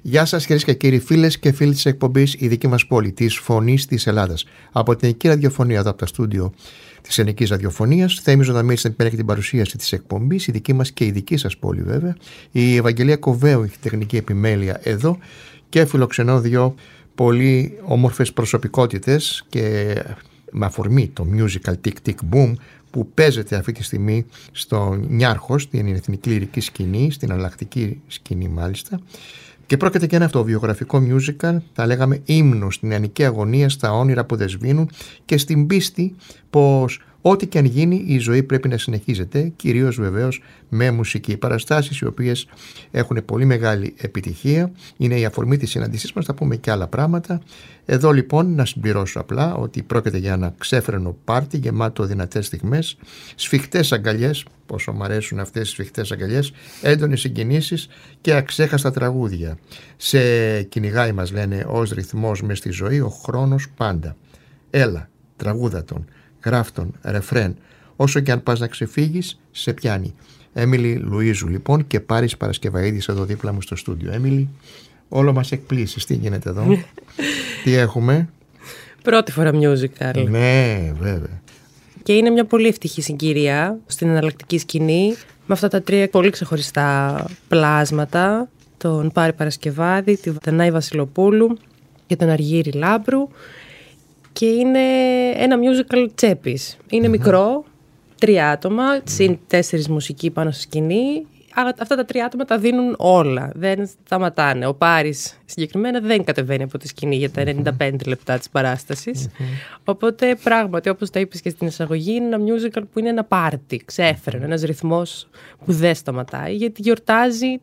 Γεια σας κυρίες και κύριοι, φίλες και φίλοι της εκπομπής «Η δική μας πόλη», της Φωνής της Ελλάδας. Από την Ελληνική Ραδιοφωνία, εδώ από τα στούντιο της Ελληνικής Ραδιοφωνίας, Θέμης Ζωνταμίρης στην την παρουσίαση της εκπομπής, η δική μας και η δική σας πόλη βέβαια. Η Ευαγγελία Κοβέου έχει τεχνική επιμέλεια εδώ και φιλοξενώ δύο πολύ όμορφες προσωπικότητες και με αφορμή το musical Tick Tick Boom που παίζεται αυτή τη στιγμή στο Νιάρχο, στην εθνική λυρική σκηνή, στην αλλακτική σκηνή μάλιστα. Και πρόκειται και ένα αυτοβιογραφικό musical, θα λέγαμε ύμνο στην νεανική αγωνία, στα όνειρα που δεν σβήνουν και στην πίστη πως ό,τι και αν γίνει η ζωή πρέπει να συνεχίζεται, κυρίως βεβαίως με μουσική. Παραστάσεις οι οποίες έχουν πολύ μεγάλη επιτυχία, είναι η αφορμή της συναντήσής μας, θα πούμε και άλλα πράγματα. Εδώ λοιπόν να συμπληρώσω απλά ότι πρόκειται για ένα ξέφρενο πάρτι γεμάτο δυνατές στιγμές, σφιχτές αγκαλιές, πόσο μου αρέσουν αυτές οι σφιχτές αγκαλιές, έντονες συγκινήσεις και αξέχαστα τραγούδια. Σε κυνηγάει, μας λένε, ως ρυθμός μες στη ζωή ο χρόνος πάντα. Έλα, τραγούδα τον, γράφτον, ρεφρέν, όσο και αν πας να ξεφύγεις, σε πιάνει. Έμιλι Λουίζου λοιπόν και Πάρης Παρασκευαίδης εδώ δίπλα μου στο στούντιο. Έμιλι, όλο μας εκπλήσεις, τι γίνεται εδώ, τι έχουμε? Πρώτη φορά musical. Ναι, βέβαια. Και είναι μια πολύ ευτυχή συγκυρία στην εναλλακτική σκηνή με αυτά τα τρία πολύ ξεχωριστά πλάσματα, τον Πάρη Παρασκευάδη, τη Δανάη Βασιλοπούλου και τον Αργύρη Λάμπρου. Και είναι ένα musical τσέπης. Είναι μικρό, 3 άτομα, συν 4 μουσικοί πάνω στη σκηνή. Αυτά τα 3 άτομα τα δίνουν όλα, δεν σταματάνε. Ο Πάρης συγκεκριμένα δεν κατεβαίνει από τη σκηνή για τα 95 λεπτά της παράστασης. Οπότε πράγματι, όπως τα είπες και στην εισαγωγή, είναι ένα musical που είναι ένα πάρτι, ξέφρενο, ένας ρυθμός που δεν σταματάει, γιατί γιορτάζει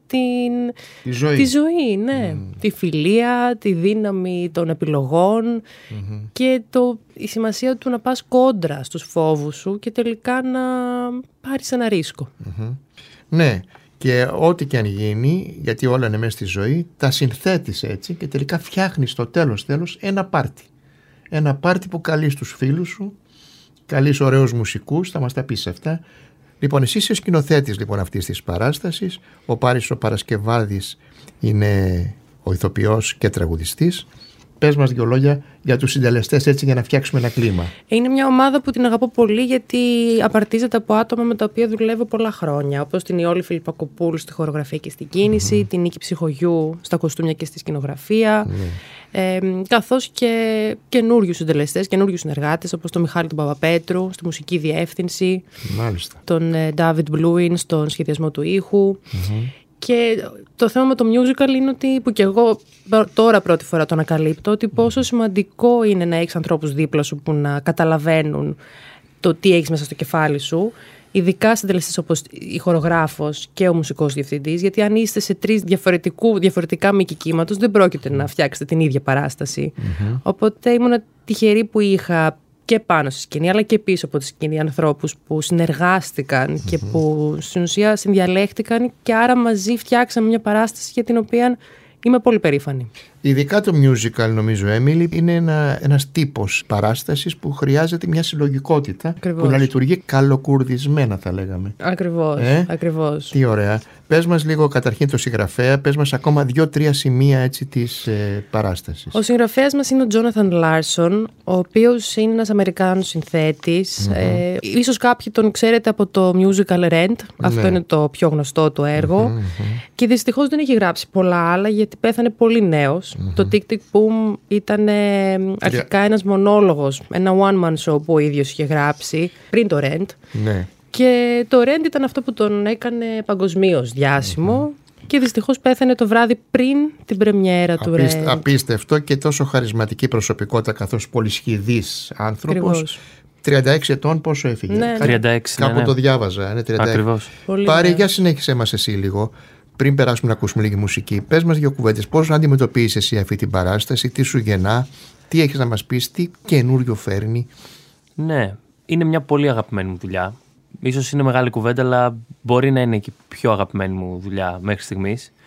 τη ζωή, ναι. Τη φιλία, τη δύναμη των επιλογών και η σημασία του να πας κόντρα στους φόβους σου και τελικά να πάρεις ένα ρίσκο. Ναι, και ό,τι και αν γίνει, γιατί όλα είναι μέσα στη ζωή, τα συνθέτεις έτσι και τελικά φτιάχνεις στο τέλος ένα πάρτι. Ένα πάρτι που καλείς τους φίλους σου, καλείς ωραίους μουσικούς, θα μας τα πεις αυτά. Λοιπόν, εσύ είσαι ο σκηνοθέτης λοιπόν αυτής της παράστασης, ο Πάρης ο Παρασκευάδης είναι ο ηθοποιός και τραγουδιστής. Πες μας 2 λόγια για τους συντελεστές έτσι για να φτιάξουμε ένα κλίμα. Είναι μια ομάδα που την αγαπώ πολύ γιατί απαρτίζεται από άτομα με τα οποία δουλεύω πολλά χρόνια. Όπως την Ιόλη Φιλιππακοπούλου στη χορογραφία και στην κίνηση, την Νίκη Ψυχογιού στα κοστούμια και στη σκηνογραφία, καθώς και καινούριους συντελεστές, καινούριους συνεργάτες όπως τον Μιχάλη τον Παπαπέτρου στη μουσική διεύθυνση, τον Ντάβιντ Μπλούιν στον σχεδιασμό του ήχου. Και το θέμα με το musical είναι ότι, που και εγώ τώρα πρώτη φορά το ανακαλύπτω, ότι πόσο σημαντικό είναι να έχεις ανθρώπους δίπλα σου που να καταλαβαίνουν το τι έχεις μέσα στο κεφάλι σου, ειδικά συντελεστές όπως η χορογράφος και ο μουσικός διευθυντής, γιατί αν είστε σε 3 διαφορετικά μήκη κύματος δεν πρόκειται να φτιάξετε την ίδια παράσταση. Οπότε ήμουν τυχερή που είχα και πάνω στη σκηνή, αλλά και πίσω από τη σκηνή ανθρώπους που συνεργάστηκαν και που στην ουσία συνδιαλέχτηκαν και άρα μαζί φτιάξαμε μια παράσταση για την οποία είμαι πολύ περήφανη. Ειδικά το musical, νομίζω, Έμιλι, είναι ένας τύπος παράστασης που χρειάζεται μια συλλογικότητα. Ακριβώς. Που να λειτουργεί καλοκουρδισμένα, θα λέγαμε. Ακριβώς. Τι ωραία. Πες μας λίγο καταρχήν το συγγραφέα, πες μας ακόμα 2-3 σημεία έτσι της παράστασης. Ο συγγραφέας μας είναι ο Τζόναθαν Λάρσον, ο οποίος είναι ένας Αμερικάνος συνθέτης. Ίσως κάποιοι τον ξέρετε από το musical Rent, αυτό είναι το πιο γνωστό του έργο. Και δυστυχώς δεν έχει γράψει πολλά άλλα γιατί πέθανε πολύ νέος. Το Tick Tick Boom ήταν αρχικά ένας μονόλογος, ένα one-man show που ο ίδιος είχε γράψει πριν το Rent. Και το Rent ήταν αυτό που τον έκανε παγκοσμίως διάσημο και δυστυχώς πέθανε το βράδυ πριν την πρεμιέρα του Rent. Απίστευτο και τόσο χαρισματική προσωπικότητα καθώς πολυσχηδής άνθρωπος. 36 ετών πόσο έφυγε? 36. Κάπου το διάβαζα. 36. Ακριβώς. Πάρη, για συνέχισε μας εσύ λίγο. Πριν περάσουμε να ακούσουμε λίγη μουσική, πες μας 2 κουβέντες. Πώς αντιμετωπίζεις εσύ αυτή την παράσταση, τι σου γεννά, τι έχεις να μας πεις, τι καινούριο φέρνει? Ναι, είναι μια πολύ αγαπημένη μου δουλειά. Ίσως είναι μεγάλη κουβέντα, αλλά μπορεί να είναι και η πιο αγαπημένη μου δουλειά μέχρι στιγμής.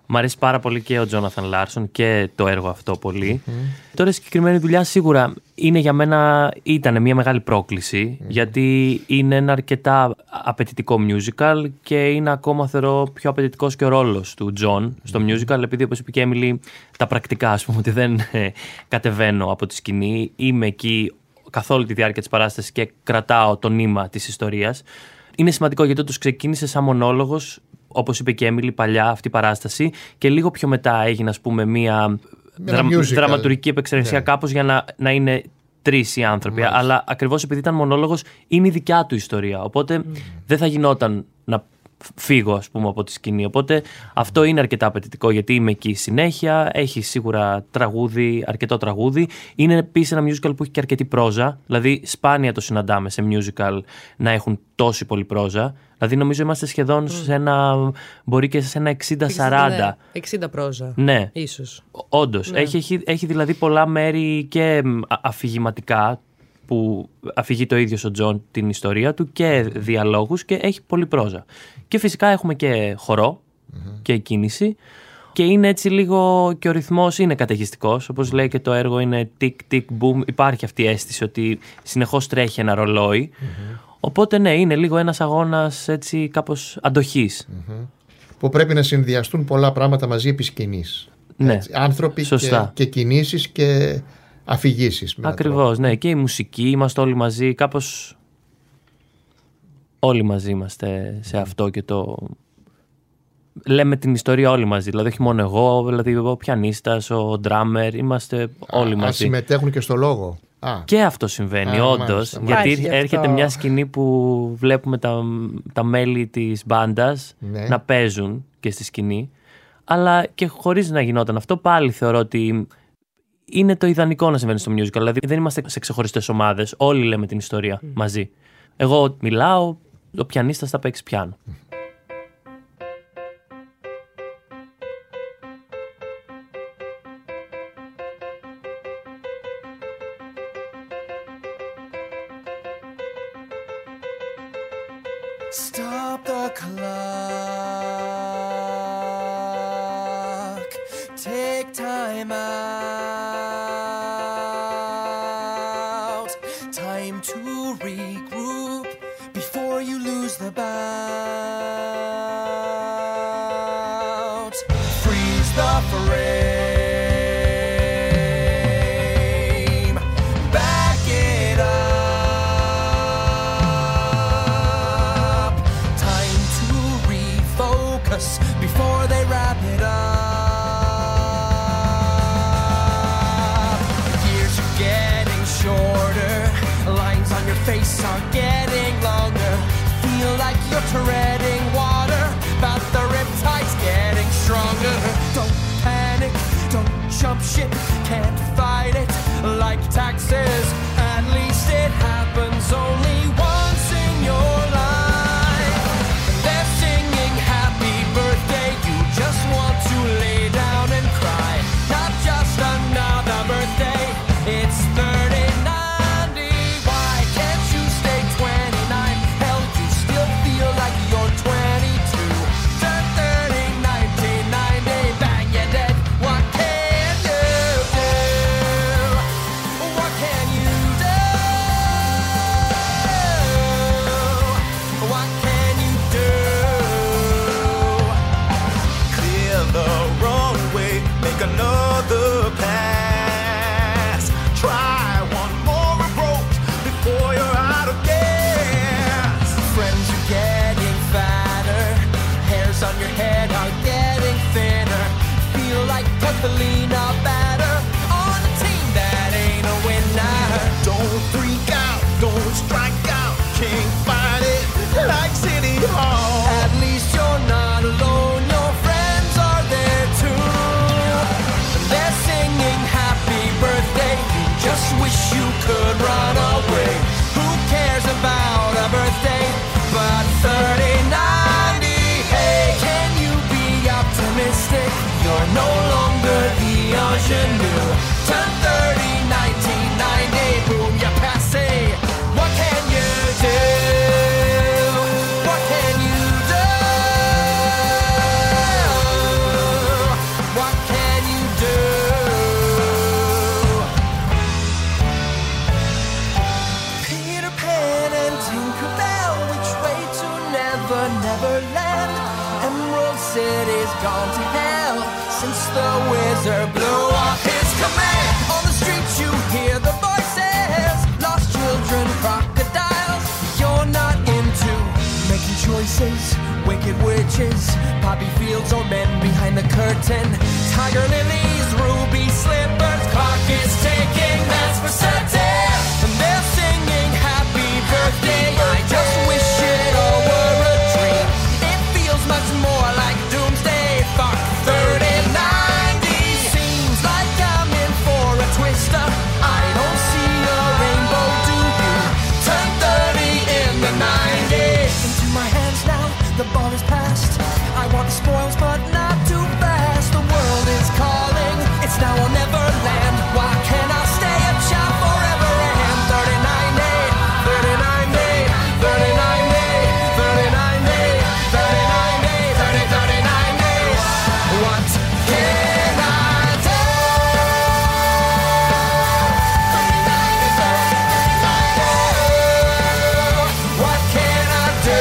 Μ' αρέσει πάρα πολύ και ο Τζόναθαν Λάρσον και το έργο αυτό πολύ. Τώρα η συγκεκριμένη δουλειά σίγουρα είναι για μένα, ήταν μια μεγάλη πρόκληση, γιατί είναι ένα αρκετά απαιτητικό musical και είναι ακόμα, θεωρώ, πιο απαιτητικός και ο ρόλος του Τζον στο musical, επειδή, όπως είπε και η Έμιλι, τα πρακτικά, ας πούμε, ότι δεν κατεβαίνω από τη σκηνή, είμαι εκεί καθ' όλη τη διάρκεια της παράστασης και κρατάω το νήμα της ιστορίας. Είναι σημαντικό γιατί όντως ξεκίνησε σαν μονόλογος, όπως είπε και η Έμιλι, παλιά αυτή η παράσταση, και λίγο πιο μετά έγινε, ας πούμε, μια δραματουργική επεξεργασία, κάπως για να είναι τρεις οι άνθρωποι. Μάλιστα. Αλλά ακριβώς επειδή ήταν μονόλογος, είναι η δικιά του ιστορία. Οπότε δεν θα γινόταν να φύγω, ας πούμε, από τη σκηνή. Οπότε αυτό είναι αρκετά απαιτητικό, γιατί είμαι εκεί συνέχεια. Έχει σίγουρα τραγούδι, αρκετό τραγούδι. Είναι επίσης ένα musical που έχει και αρκετή πρόζα. Δηλαδή, σπάνια το συναντάμε σε musical να έχουν τόση πολύ πρόζα. Δηλαδή, νομίζω είμαστε σχεδόν σε ένα. Μπορεί και σε ένα 60-40. 60 πρόζα. Ναι. Ίσως. Όντως. Ναι. Έχει δηλαδή πολλά μέρη και αφηγηματικά, που αφηγεί το ίδιο ο Τζον την ιστορία του, και διαλόγους, και έχει πολύ πρόζα. Και φυσικά έχουμε και χορό και κίνηση, και είναι έτσι λίγο, και ο ρυθμός είναι καταιγιστικός, όπως λέει και το έργο, είναι tick-tick boom, υπάρχει αυτή η αίσθηση ότι συνεχώς τρέχει ένα ρολόι. Οπότε ναι, είναι λίγο ένας αγώνας έτσι κάπως αντοχής. Που πρέπει να συνδυαστούν πολλά πράγματα μαζί επί σκηνής. Ναι, άνθρωποι και κινήσεις και αφηγήσεις. Ακριβώς, ναι. Και η μουσική, είμαστε όλοι μαζί, κάπως όλοι μαζί είμαστε σε αυτό, και το λέμε την ιστορία όλοι μαζί. Δηλαδή όχι μόνο εγώ, δηλαδή ο πιανίστας, ο ντράμερ, είμαστε όλοι μαζί. Συμμετέχουν και στο λόγο. Και αυτό συμβαίνει όντως, γιατί έρχεται μια σκηνή που βλέπουμε τα μέλη της μπάντας να παίζουν και στη σκηνή, αλλά και χωρίς να γινόταν αυτό, πάλι θεωρώ ότι είναι το ιδανικό να συμβαίνει στο musical. Δηλαδή δεν είμαστε σε ξεχωριστές ομάδες, όλοι λέμε την ιστορία μαζί. Εγώ μιλάω, ο πιανίστας θα παίξει πιάνο. Stop the clock. Take time out. Time to regroup before you lose the bout. Freeze the frame. Back it up. Time to refocus before they wrap it up. Years are getting shorter. Lines on your face are getting longer. Feel like you're treading water, but the riptide's getting stronger. Don't panic, don't jump ship, can't fight it like taxes. At least it happens only once in your life. They're singing happy birthday, you just want to lay down and cry. Not just another birthday, it's 3090. Why can't you stay 29? Hell, you still feel like you're 22. Turn 30, 1990, bang, you're dead. What can you do? What can you do? What can you do? Clear the runway, make another pass. Try one more approach before you're out of gas. Friends are getting fatter, hairs on your head are getting thinner. Feel like Catalina batter on a team that ain't a winner. Don't freak out, don't strike out, can't fight it like City Hall. At least you're not alone, your friends are there too. They're singing happy birthday, you just wish you could run away. Who cares about a birthday but 3090? Hey, can you be optimistic? You're no longer the ingenue. Turn 30, 1990, boom, you're passé. What can gone to hell since the wizard blew off his command. On the streets you hear the voices, lost children, crocodiles. You're not into making choices, wicked witches, poppy fields or men behind the curtain, tiger lilies, ruby slippers. Clock is ticking, that's for certain. And they're singing happy birthday. I just wish it all were a dream. It feels much more like doomsday. Fuck 3090. Seems like I'm in for a twister. I don't see a rainbow, do you? Turn 30 in the 90s. Into my hands now, the ball is passed. I want the spoils, but not too fast. The world is calling, it's now or never land. Why can't I stay a child forever? And 39 day, 39 day, 39 day, 39 day, 39 day, 39 days. What can I do? What can I do?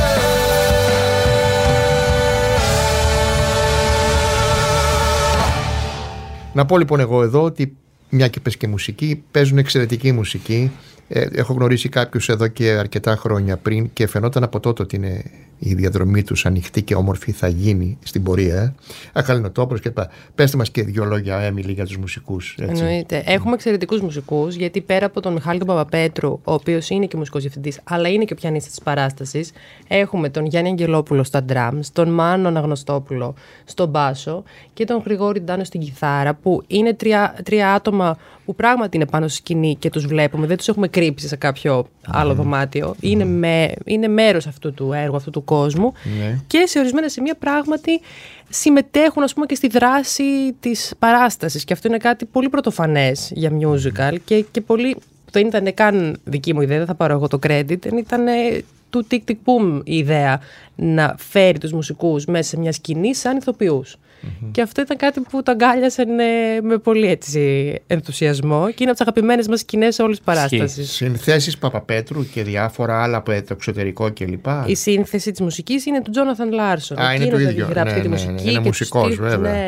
Να πω λοιπόν εγώ εδώ ότι μια και πες και μουσική, παίζουν εξαιρετική μουσική. Έχω γνωρίσει κάποιους εδώ και αρκετά χρόνια πριν και φαινόταν από τότε ότι είναι η διαδρομή τους ανοιχτή και όμορφη, θα γίνει στην πορεία. Αχαλινοτόπουλος και τα. Πέστε μας και δύο λόγια, Έμιλι, για τους μουσικούς. Έτσι. Εννοείται. Έχουμε εξαιρετικούς μουσικούς, γιατί πέρα από τον Μιχάλη τον Παπαπέτρου, ο οποίος είναι και μουσικός διευθυντής, αλλά είναι και ο πιανίστας της παράστασης, έχουμε τον Γιάννη Αγγελόπουλο στα drums, τον Μάνο Αναγνωστόπουλο στον μπάσο και τον Γρηγόρη Ντάνο στην κιθάρα, που είναι τρία άτομα που πράγματι είναι πάνω στη σκηνή και τους βλέπουμε, δεν τους έχουμε κρύψει σε κάποιο άλλο δωμάτιο. Είναι μέρος αυτού του έργου, αυτού του κόσμου και σε ορισμένα σημεία πράγματι συμμετέχουν, ας πούμε, και στη δράση της παράστασης, και αυτό είναι κάτι πολύ πρωτοφανές για musical και πολύ, δεν ήταν καν δική μου ιδέα, δεν θα πάρω εγώ το credit, ήταν του Tick Tick Boom η ιδέα να φέρει τους μουσικούς μέσα σε μια σκηνή σαν ηθοποιούς. Και αυτό ήταν κάτι που το αγκάλιασαν με πολύ έτσι ενθουσιασμό και είναι από τις αγαπημένες μας σκηνές σε όλες τις παράστασεις. Συνθέσεις Παπαπέτρου και διάφορα άλλα από το εξωτερικό κλπ. Η σύνθεση της μουσικής είναι του Τζόναθαν Λάρσον. Είναι το ίδιο. Είναι μουσικός,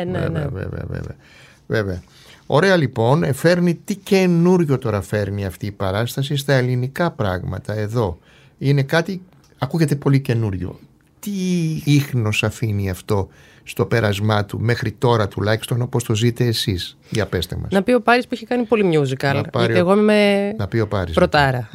βέβαια. Ωραία, λοιπόν, τι καινούριο τώρα φέρνει αυτή η παράσταση στα ελληνικά πράγματα εδώ. Είναι κάτι, ακούγεται πολύ καινούριο. Τι ίχνος αφήνει αυτό στο πέρασμά του μέχρι τώρα, τουλάχιστον, όπως το ζείτε εσείς? Για πέστε μας. Να πει ο Πάρης που έχει κάνει πολύ musical, γιατί εγώ είμαι πρωτάρα.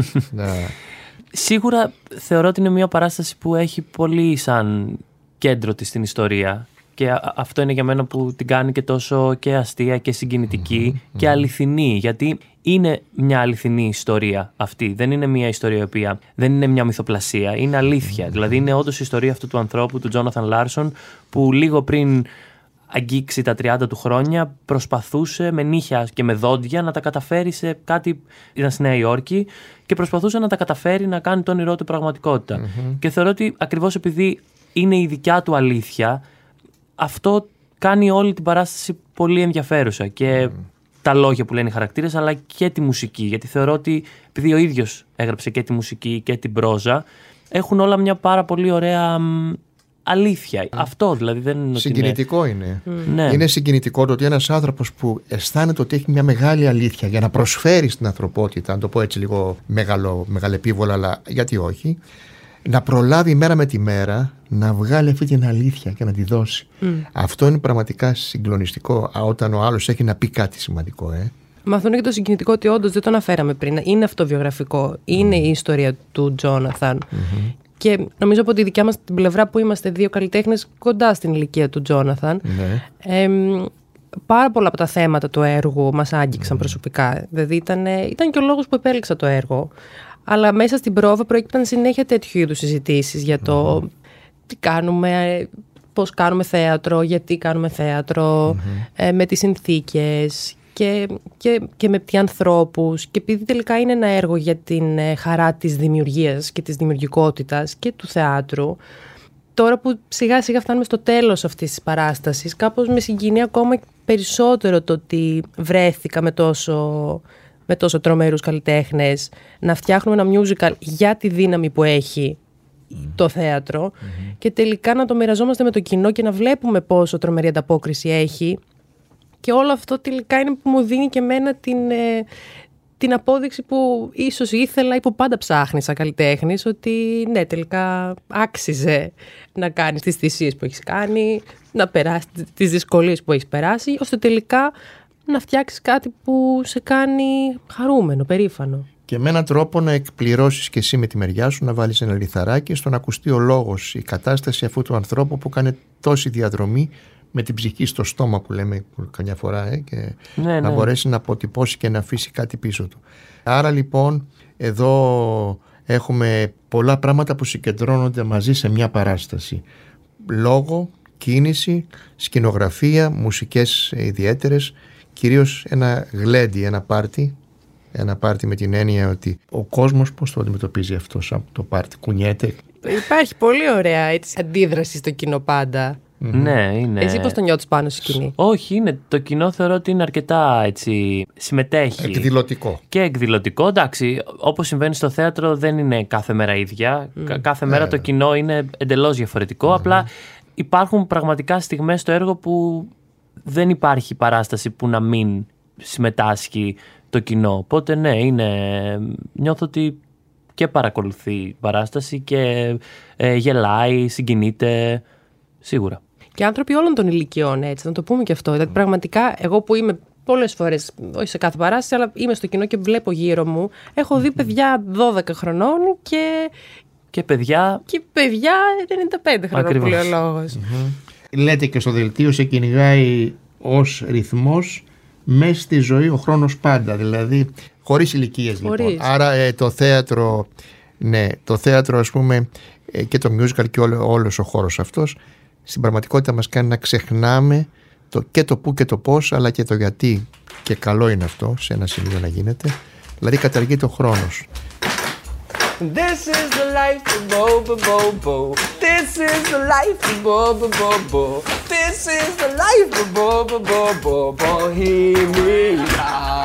Σίγουρα θεωρώ ότι είναι μια παράσταση που έχει πολύ σαν κέντρο της την ιστορία, και αυτό είναι για μένα που την κάνει και τόσο και αστεία και συγκινητική και αληθινή, γιατί είναι μια αληθινή ιστορία αυτή. Δεν είναι μια ιστορία η οποία δεν είναι μια μυθοπλασία, είναι αλήθεια. Δηλαδή είναι όντως η ιστορία αυτού του ανθρώπου, του Τζόναθαν Λάρσον, που λίγο πριν αγγίξει τα 30 του χρόνια προσπαθούσε με νύχια και με δόντια να τα καταφέρει σε κάτι. Ήταν στη Νέα Υόρκη και προσπαθούσε να τα καταφέρει να κάνει το όνειρό του πραγματικότητα. Και θεωρώ ότι ακριβώς επειδή είναι η δικιά του αλήθεια, αυτό κάνει όλη την παράσταση πολύ ενδιαφέρουσα, και τα λόγια που λένε οι χαρακτήρες, αλλά και τη μουσική, γιατί θεωρώ ότι επειδή ο ίδιος έγραψε και τη μουσική και την πρόζα, έχουν όλα μια πάρα πολύ ωραία αλήθεια. Αυτό δηλαδή δεν είναι. Συγκινητικό είναι. Ναι. Είναι συγκινητικό το ότι ένας άνθρωπος που αισθάνεται ότι έχει μια μεγάλη αλήθεια για να προσφέρει στην ανθρωπότητα, να το πω έτσι λίγο μεγαλεπίβολα, αλλά γιατί όχι, να προλάβει μέρα με τη μέρα να βγάλει αυτή την αλήθεια και να τη δώσει. Αυτό είναι πραγματικά συγκλονιστικό, όταν ο άλλος έχει να πει κάτι σημαντικό. Μα αυτό είναι και το συγκινητικό, ότι όντως δεν το αναφέραμε πριν. Είναι αυτοβιογραφικό. Είναι η ιστορία του Τζόναθαν. Και νομίζω από τη δικιά μας την πλευρά, που είμαστε δύο καλλιτέχνες κοντά στην ηλικία του Τζόναθαν, πάρα πολλά από τα θέματα του έργου μας άγγιξαν προσωπικά. Δηλαδή ήταν και ο λόγος που επέλεξα το έργο. Αλλά μέσα στην πρόβα προέκυπταν συνέχεια τέτοιου είδους συζητήσεις για το τι κάνουμε, πώς κάνουμε θέατρο, γιατί κάνουμε θέατρο, με τις συνθήκες και με τι ανθρώπους. Και επειδή τελικά είναι ένα έργο για την χαρά της δημιουργίας και της δημιουργικότητας και του θεάτρου, τώρα που σιγά σιγά φτάνουμε στο τέλος αυτής της παράστασης, κάπως με συγκινεί ακόμα περισσότερο το ότι βρέθηκα με τόσο τρομερούς καλλιτέχνες να φτιάχνουμε ένα musical για τη δύναμη που έχει το θέατρο και τελικά να το μοιραζόμαστε με το κοινό και να βλέπουμε πόσο τρομερή ανταπόκριση έχει. Και όλο αυτό τελικά είναι που μου δίνει και εμένα την απόδειξη που ίσως ήθελα ή που πάντα ψάχνεις σαν καλλιτέχνης, ότι ναι, τελικά άξιζε να κάνεις τις θυσίες που έχεις κάνει, να περάσεις τις δυσκολίες που έχεις περάσει, ώστε τελικά να φτιάξεις κάτι που σε κάνει χαρούμενο, περήφανο. Και με έναν τρόπο να εκπληρώσεις και εσύ με τη μεριά σου, να βάλεις ένα λιθαράκι στο να ακουστεί ο λόγος, η κατάσταση αυτού του ανθρώπου που κάνει τόση διαδρομή με την ψυχή στο στόμα που λέμε καμιά φορά και να μπορέσει να αποτυπώσει και να αφήσει κάτι πίσω του. Άρα λοιπόν εδώ έχουμε πολλά πράγματα που συγκεντρώνονται μαζί σε μια παράσταση. Λόγο, κίνηση, σκηνογραφία, μουσικές ιδιαίτερες, κυρίως ένα γλέντι, ένα πάρτι. Ένα πάρτι με την έννοια ότι ο κόσμος πώς το αντιμετωπίζει αυτό σαν το πάρτι, κουνιέται. Υπάρχει πολύ ωραία αντίδραση στο κοινό πάντα. Ναι, είναι. Εσύ πώς το νιώθεις πάνω στη σκηνή? Όχι, είναι. Το κοινό θεωρώ ότι είναι αρκετά έτσι. Συμμετέχει. Εκδηλωτικό. Και εκδηλωτικό. Εντάξει, όπως συμβαίνει στο θέατρο, δεν είναι κάθε μέρα ίδια. Κάθε μέρα το κοινό είναι εντελώς διαφορετικό. Απλά υπάρχουν πραγματικά στιγμές στο έργο που δεν υπάρχει παράσταση που να μην συμμετάσχει το κοινό. Οπότε ναι, νιώθω ότι και παρακολουθεί παράσταση και γελάει, συγκινείται. Σίγουρα. Και άνθρωποι όλων των ηλικιών, έτσι, να το πούμε και αυτό. Δηλαδή, πραγματικά, εγώ που είμαι πολλές φορές, όχι σε κάθε παράσταση, αλλά είμαι στο κοινό και βλέπω γύρω μου, έχω δει παιδιά 12 χρονών και παιδιά 95 χρονών, που λέει ο λόγος. Λέτε και στο δελτίο, σε κυνηγάει ως ρυθμός μέσα στη ζωή ο χρόνος πάντα, δηλαδή χωρίς ηλικίες λοιπόν. Άρα το θέατρο, ναι, το θέατρο ας πούμε και το musical και όλος ο χώρος αυτός στην πραγματικότητα μας κάνει να ξεχνάμε και το πού και το πώς, αλλά και το γιατί, και καλό είναι αυτό σε ένα σημείο να γίνεται, δηλαδή καταργείται ο χρόνος. This is the life of Bo-Bo-Bo-Bo. This is the life of Bo-Bo-Bo-Bo. This is the life of Bo-Bo-Bo-Bo. Bohemia.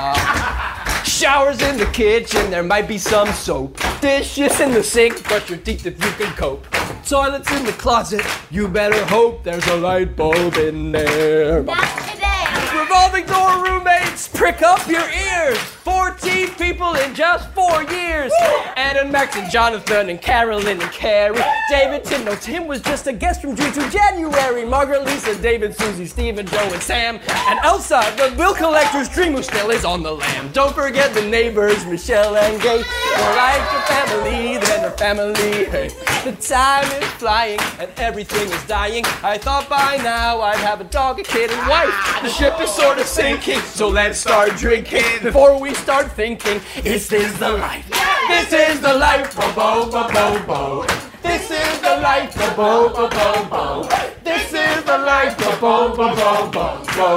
Showers in the kitchen, there might be some soap. Dishes in the sink, brush your teeth if you can cope. Toilets in the closet, you better hope there's a light bulb in there. That's today. Revolving door roommates, prick up your ears. 14 people in just 4 years. Ed and Max and Jonathan and Carolyn and Carrie. David, Tim, no, Tim was just a guest from June to January. Margaret, Lisa, David, Susie, Stephen, Joe, and Sam. And Elsa, the bill collector's dream who still is on the lam. Don't forget the neighbors, Michelle and Gay. More like a family than a family. Hey, the time is flying and everything is dying. I thought by now I'd have a dog, a kid, and wife. The ship is sort of sinking, so let's start drinking before we start thinking, is this the life? This is the life of Bo-Bo-Bo-Bo. This is the life of Bo-Bo-Bo-Bo. This is the life of Bo-Bo-Bo-Bo.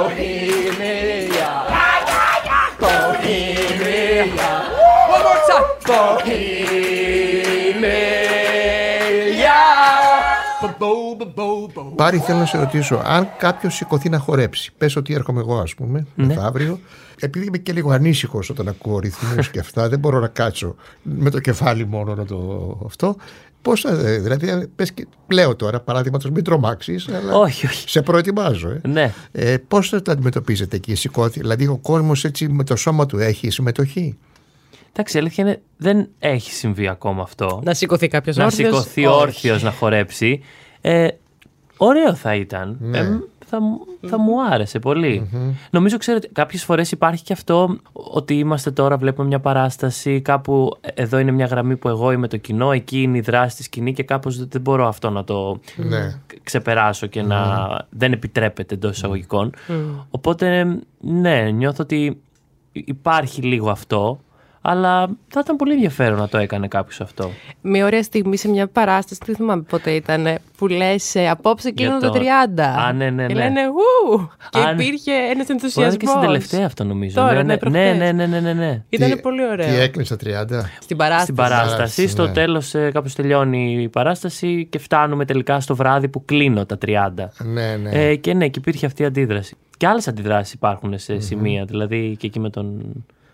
Bohemia. Bohemia. One more time. Bohemia. Πάρη, θέλω να σε ρωτήσω, αν κάποιος σηκωθεί να χορέψει, πες ότι έρχομαι εγώ ας πούμε μεθαύριο, επειδή είμαι και λίγο ανήσυχος όταν ακούω ρυθμούς και αυτά, δεν μπορώ να κάτσω με το κεφάλι μόνο να το αυτό. Πώς θα, δηλαδή, πες και λέω τώρα παράδειγματος, μην τρομάξεις, αλλά όχι. Σε προετοιμάζω. Ναι. Πώς θα το αντιμετωπίζετε εκεί, δηλαδή ο κόσμος έτσι με το σώμα του έχει συμμετοχή? Εντάξει, η αλήθεια είναι δεν έχει συμβεί ακόμα αυτό. Να σηκωθεί κάποιος όρθιος. Να σηκωθεί όρθιος να χορέψει. Ωραίο θα ήταν. Ναι. Θα μου άρεσε πολύ. Νομίζω, ξέρετε, κάποιες φορές υπάρχει και αυτό ότι είμαστε τώρα, βλέπουμε μια παράσταση, κάπου εδώ είναι μια γραμμή που εγώ είμαι το κοινό, εκεί είναι η δράση στη σκηνή και κάπως δεν μπορώ αυτό να το ξεπεράσω και να δεν επιτρέπεται εντός εισαγωγικών. Οπότε, ναι, νιώθω ότι υπάρχει λίγο αυτό. Αλλά θα ήταν πολύ ενδιαφέρον να το έκανε κάποιος αυτό. Μια ωραία στιγμή σε μια παράσταση, δεν θυμάμαι πότε ήταν, που λες απόψε κλείνουν τα 30. Ναι. Και λένε και υπήρχε ένας ενθουσιασμός. Και στην τελευταία αυτό νομίζω. Τώρα, ναι. Ήταν πολύ ωραίο. Τι έκλεισε τα 30? Στην παράσταση. Στο τέλος κάπως τελειώνει η παράσταση και φτάνουμε τελικά στο βράδυ που κλείνω τα 30. Ναι. Και ναι, και υπήρχε αυτή η αντίδραση. Και άλλες αντιδράσεις υπάρχουν σε σημεία, δηλαδή και εκεί με τον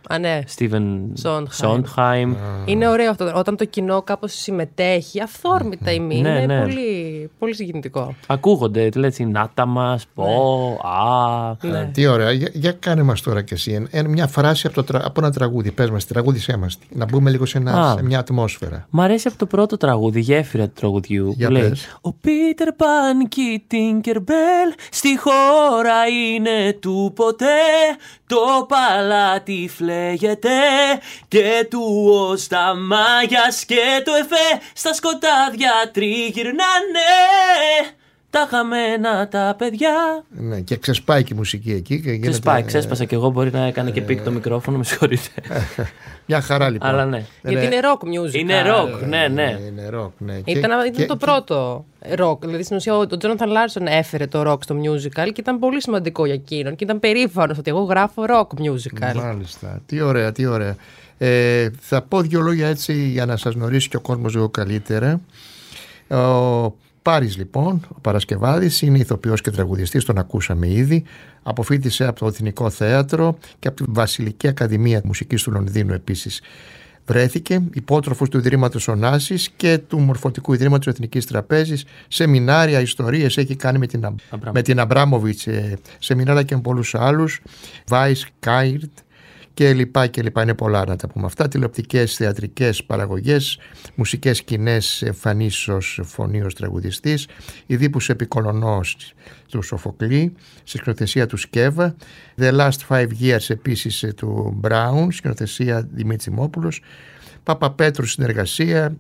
Α, ναι. Στίβεν Sondheim. Σόντχαϊμ. Είναι ωραίο αυτό. Όταν το κοινό κάπως συμμετέχει, αυθόρμητα η μη. Ναι, Είναι ναι. πολύ, πολύ συγκινητικό. Ακούγονται, λέει έτσι, νάτα μας, Ναι. Τι ωραία. Για κάνε μας τώρα κι εσύ μια φράση από ένα τραγούδι. Πες μας, τραγούδισέ μας. Να μπούμε λίγο σε μια ατμόσφαιρα. Μ' αρέσει από το πρώτο τραγούδι, γέφυρα του τραγουδιού. Για Που λέει, πες. ο Πίτερ Παν και η Τίνκερμπέλ στη χώρα είναι του ποτέ. Το παλάτι φλέγεται και του ως τα μάγιας και το εφέ στα σκοτάδια τριγυρνάνε τα χαμένα τα παιδιά. Ναι, και ξεσπάει και η μουσική εκεί. Και γίνεται... Ξέσπασα κι εγώ, μπορεί να έκανε και πικ το μικρόφωνο, με συγχωρείτε. Μια χαρά λοιπόν. Αλλά ναι. Γιατί είναι rock music. Είναι rock, ναι. Είναι rock, ναι. Ήταν το πρώτο rock. Δηλαδή στην ουσία ο Τζόναθαν Λάρσον έφερε το rock στο musical και ήταν πολύ σημαντικό για εκείνον. Και ήταν περήφανος ότι εγώ γράφω rock musical. Μάλιστα. Τι ωραία, τι ωραία. Θα πω δύο λόγια έτσι για να σας γνωρίσει και ο κόσμος λίγο καλύτερα. Ο Πάρης λοιπόν, ο Παρασκευάδης, είναι ηθοποιός και τραγουδιστής, τον ακούσαμε ήδη. Αποφοίτησε από το Εθνικό Θέατρο και από τη Βασιλική Ακαδημία Μουσικής του Λονδίνου επίσης. Βρέθηκε υπότροφος του Ιδρύματος Ωνάσης και του Μορφωτικού Ιδρύματος Εθνικής Τραπέζης. Σεμινάρια, ιστορίες έχει κάνει με την Αμπράμοβιτς, σεμινάρια και με πολλούς άλλους. Βάις, Κάιρτ και λοιπά και λοιπά. Είναι πολλά να τα πούμε αυτά. Τηλεοπτικές, θεατρικές παραγωγές, μουσικές σκηνές, εμφανίσεις ως φωνή, ως τραγουδιστής. Ιδίπους επικολονός του Σοφοκλή, στη σκηνοθεσία του Σκέβα. The Last 5 Years επίσης του Μπράουν, σκηνοθεσία Δημήτρη Δημόπουλος. Παπαπέτρου συνεργασία.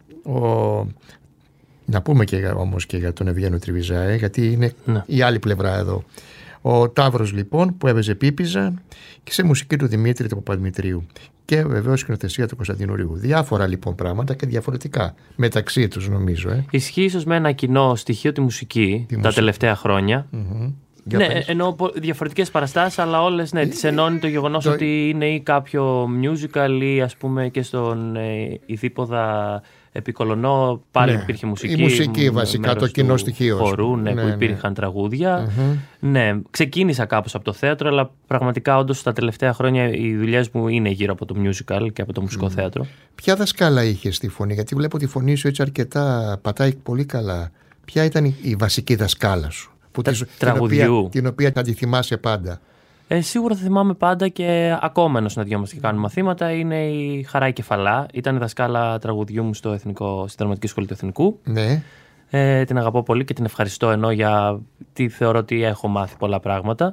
Να πούμε και όμως και για τον Ευγένιο Τριβιζά, γιατί είναι η άλλη πλευρά εδώ. Ο Ταύρος λοιπόν που έβαιζε Πίπιζα και σε μουσική του Δημήτρη του Παπαδημητρίου και βεβαίως σκηνοθεσία του Κωνσταντίνου Ρίγου. Διάφορα λοιπόν πράγματα και διαφορετικά μεταξύ τους νομίζω. Ισχύει ίσως με ένα κοινό στοιχείο τη μουσική τα τελευταία χρόνια. Ναι, εννοώ διαφορετικές παραστάσεις, αλλά όλες τις ενώνει το γεγονός ότι είναι ή κάποιο musical ή ας πούμε και στον Ιδίποδα Επικολονό πάλι υπήρχε μουσική. Η μουσική βασικά, το κοινό στοιχείο. Χορού, που υπήρχαν τραγούδια. Ναι, ξεκίνησα κάπως από το θέατρο, αλλά πραγματικά όντως τα τελευταία χρόνια οι δουλειές μου είναι γύρω από το musical και από το μουσικό θέατρο. Ποια δασκάλα είχε στη φωνή, γιατί βλέπω τη φωνή σου έτσι αρκετά πατάει πολύ καλά. Ποια ήταν η βασική δασκάλα σου, τραγουδιού, την οποία θα τη θυμάσαι πάντα? Σίγουρα θα θυμάμαι πάντα και ακόμα ενώ συναντιόμαστε και κάνουμε μαθήματα. Είναι η Χαρά η Κεφαλά. Ήταν η δασκάλα τραγουδιού μου στη Δραματική Σχολή του Εθνικού. Ναι. Την αγαπώ πολύ και την ευχαριστώ γιατί θεωρώ ότι έχω μάθει πολλά πράγματα.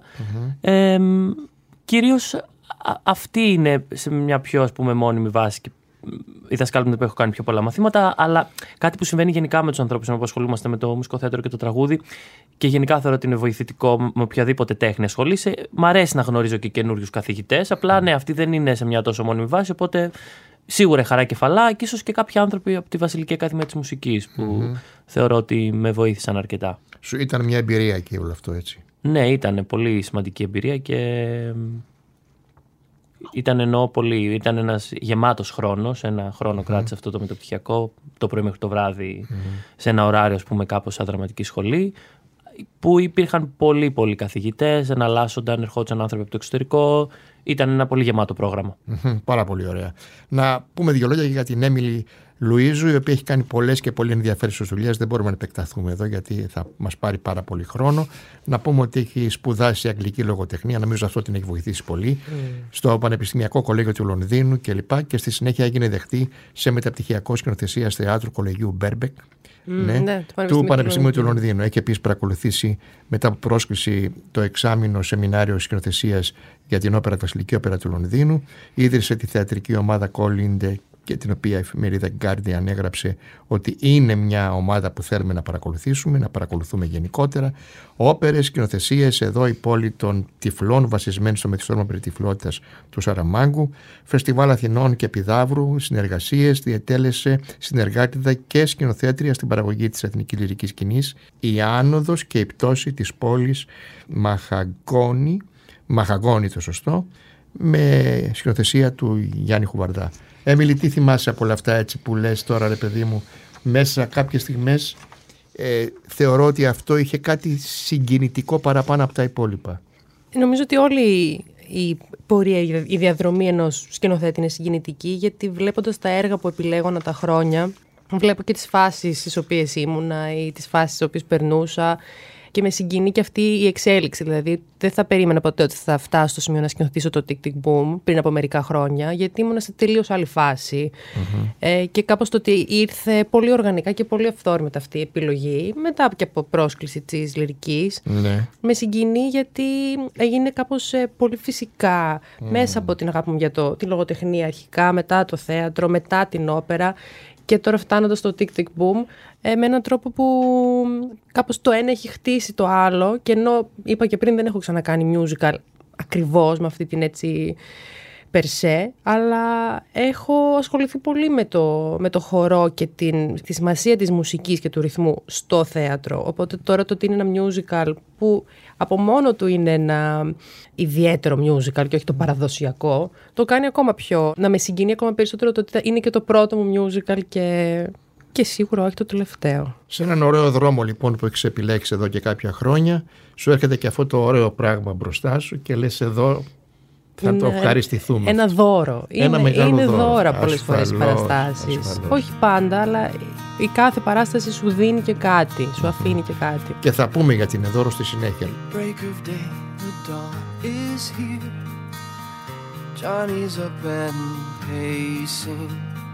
Κυρίως αυτή είναι σε μια πιο μόνιμη βάση η δασκάλα με την οποία έχω κάνει πιο πολλά μαθήματα, αλλά κάτι που συμβαίνει γενικά με τους ανθρώπους που ασχολούμαστε με το μουσικό θέατρο και το τραγούδι και γενικά θεωρώ ότι είναι βοηθητικό με οποιαδήποτε τέχνη ασχολείσαι. Μ' αρέσει να γνωρίζω και καινούριους καθηγητές, απλά ναι, αυτή δεν είναι σε μια τόσο μόνιμη βάση, οπότε σίγουρα η Χαρά Κεφαλά και ίσως και κάποιοι άνθρωποι από τη Βασιλική Ακαδημία της Μουσικής που θεωρώ ότι με βοήθησαν αρκετά. Σου ήταν μια εμπειρία και όλο αυτό έτσι? Ναι, ήταν πολύ σημαντική εμπειρία και ήταν ένας γεμάτος χρόνος. Ένα χρόνο κράτησε αυτό το μεταπτυχιακό, το πρωί μέχρι το βράδυ, σε ένα ωράριο, ας πούμε, κάπως σαν δραματική σχολή, που υπήρχαν πολλοί καθηγητές, εναλλάσσονταν, ερχόντουσαν άνθρωποι από το εξωτερικό. Ήταν ένα πολύ γεμάτο πρόγραμμα. Πάρα πολύ ωραία. Να πούμε δύο λόγια για την Έμιλι Λουίζου, η οποία έχει κάνει πολλές και πολύ ενδιαφέρουσες δουλειές. Δεν μπορούμε να επεκταθούμε εδώ γιατί θα μας πάρει πάρα πολύ χρόνο. Να πούμε ότι έχει σπουδάσει αγγλική λογοτεχνία, νομίζω αυτό την έχει βοηθήσει πολύ, στο Πανεπιστημιακό Κολέγιο του Λονδίνου κλπ. Και στη συνέχεια έγινε δεχτή σε μεταπτυχιακό σκηνοθεσία θεάτρου Κολεγίου Μπέρμπεκ. Του Πανεπιστημίου του Λονδίνου. Έχει επίσης παρακολουθήσει μετά από πρόσκληση το εξάμηνο σεμινάριο σκηνοθεσίας για την όπερα, Βασιλική Όπερα του Λονδίνου. Ίδρυσε τη θεατρική ομάδα Κόλιντε, και την οποία η εφημερίδα Guardian έγραψε ότι είναι μια ομάδα που θέλουμε να παρακολουθήσουμε, να παρακολουθούμε γενικότερα. Όπερες, σκηνοθεσίες, εδώ η πόλη των Τυφλών, βασισμένη στο μυθιστόρημα περί τυφλότητας του Σαραμάγκου. Φεστιβάλ Αθηνών και Επιδαύρου, συνεργασίες, διετέλεσε συνεργάτηδα και σκηνοθέτρια στην παραγωγή της εθνικής λυρικής σκηνής. Η άνοδος και η πτώση της πόλης Μαχαγόνη το σωστό, με σκηνοθεσία του Γιάννη Χουβαρδά. Έμιλι, τι θυμάσαι από όλα αυτά έτσι που λες τώρα, ρε παιδί μου, μέσα κάποιες στιγμές θεωρώ ότι αυτό είχε κάτι συγκινητικό παραπάνω από τα υπόλοιπα. Νομίζω ότι όλοι η πορεία, η διαδρομή ενός σκηνοθέτη είναι συγκινητική, γιατί βλέποντας τα έργα που επιλέγω ανά τα χρόνια, βλέπω και τις φάσεις στις οποίες ήμουνα ή τις φάσεις στις οποίες περνούσα. Και με συγκινεί και αυτή η εξέλιξη. Δηλαδή, δεν θα περίμενα ποτέ ότι θα φτάσω στο σημείο να σκηνοθετήσω το Tick Tick Boom πριν από μερικά χρόνια, γιατί ήμουν σε τελείως άλλη φάση. Και κάπως το ότι ήρθε πολύ οργανικά και πολύ αυθόρμητα αυτή η επιλογή, μετά και από πρόσκληση της λυρικής. Ναι. Με συγκινεί γιατί έγινε κάπως πολύ φυσικά μέσα από την αγάπη μου για τη λογοτεχνία αρχικά, μετά το θέατρο, μετά την όπερα. Και τώρα φτάνοντας στο Tick Tick Boom, με έναν τρόπο που κάπως το ένα έχει χτίσει το άλλο, και ενώ είπα και πριν δεν έχω ξανακάνει musical ακριβώς με αυτή την έτσι περσέ, αλλά έχω ασχοληθεί πολύ με το χορό και τη σημασία της μουσικής και του ρυθμού στο θέατρο. Οπότε τώρα το ότι είναι ένα musical που από μόνο του είναι ένα ιδιαίτερο musical και όχι το παραδοσιακό, το κάνει ακόμα πιο, να με συγκινεί ακόμα περισσότερο το ότι είναι και το πρώτο μου musical και σίγουρα όχι το τελευταίο. Σε έναν ωραίο δρόμο λοιπόν που έχεις επιλέξει εδώ και κάποια χρόνια, σου έρχεται και αυτό το ωραίο πράγμα μπροστά σου και λες εδώ θα το ευχαριστηθούμε. Ένα δώρο. Ένα μεγάλο είναι δώρο. δώρα πολλές φορές οι παραστάσεις. Ασφαλώς. Όχι πάντα, αλλά η κάθε παράσταση σου δίνει και κάτι, σου αφήνει και κάτι. Και θα πούμε για την δώρο στη συνέχεια. Break of day, the dawn is here. Johnny's up and pacing.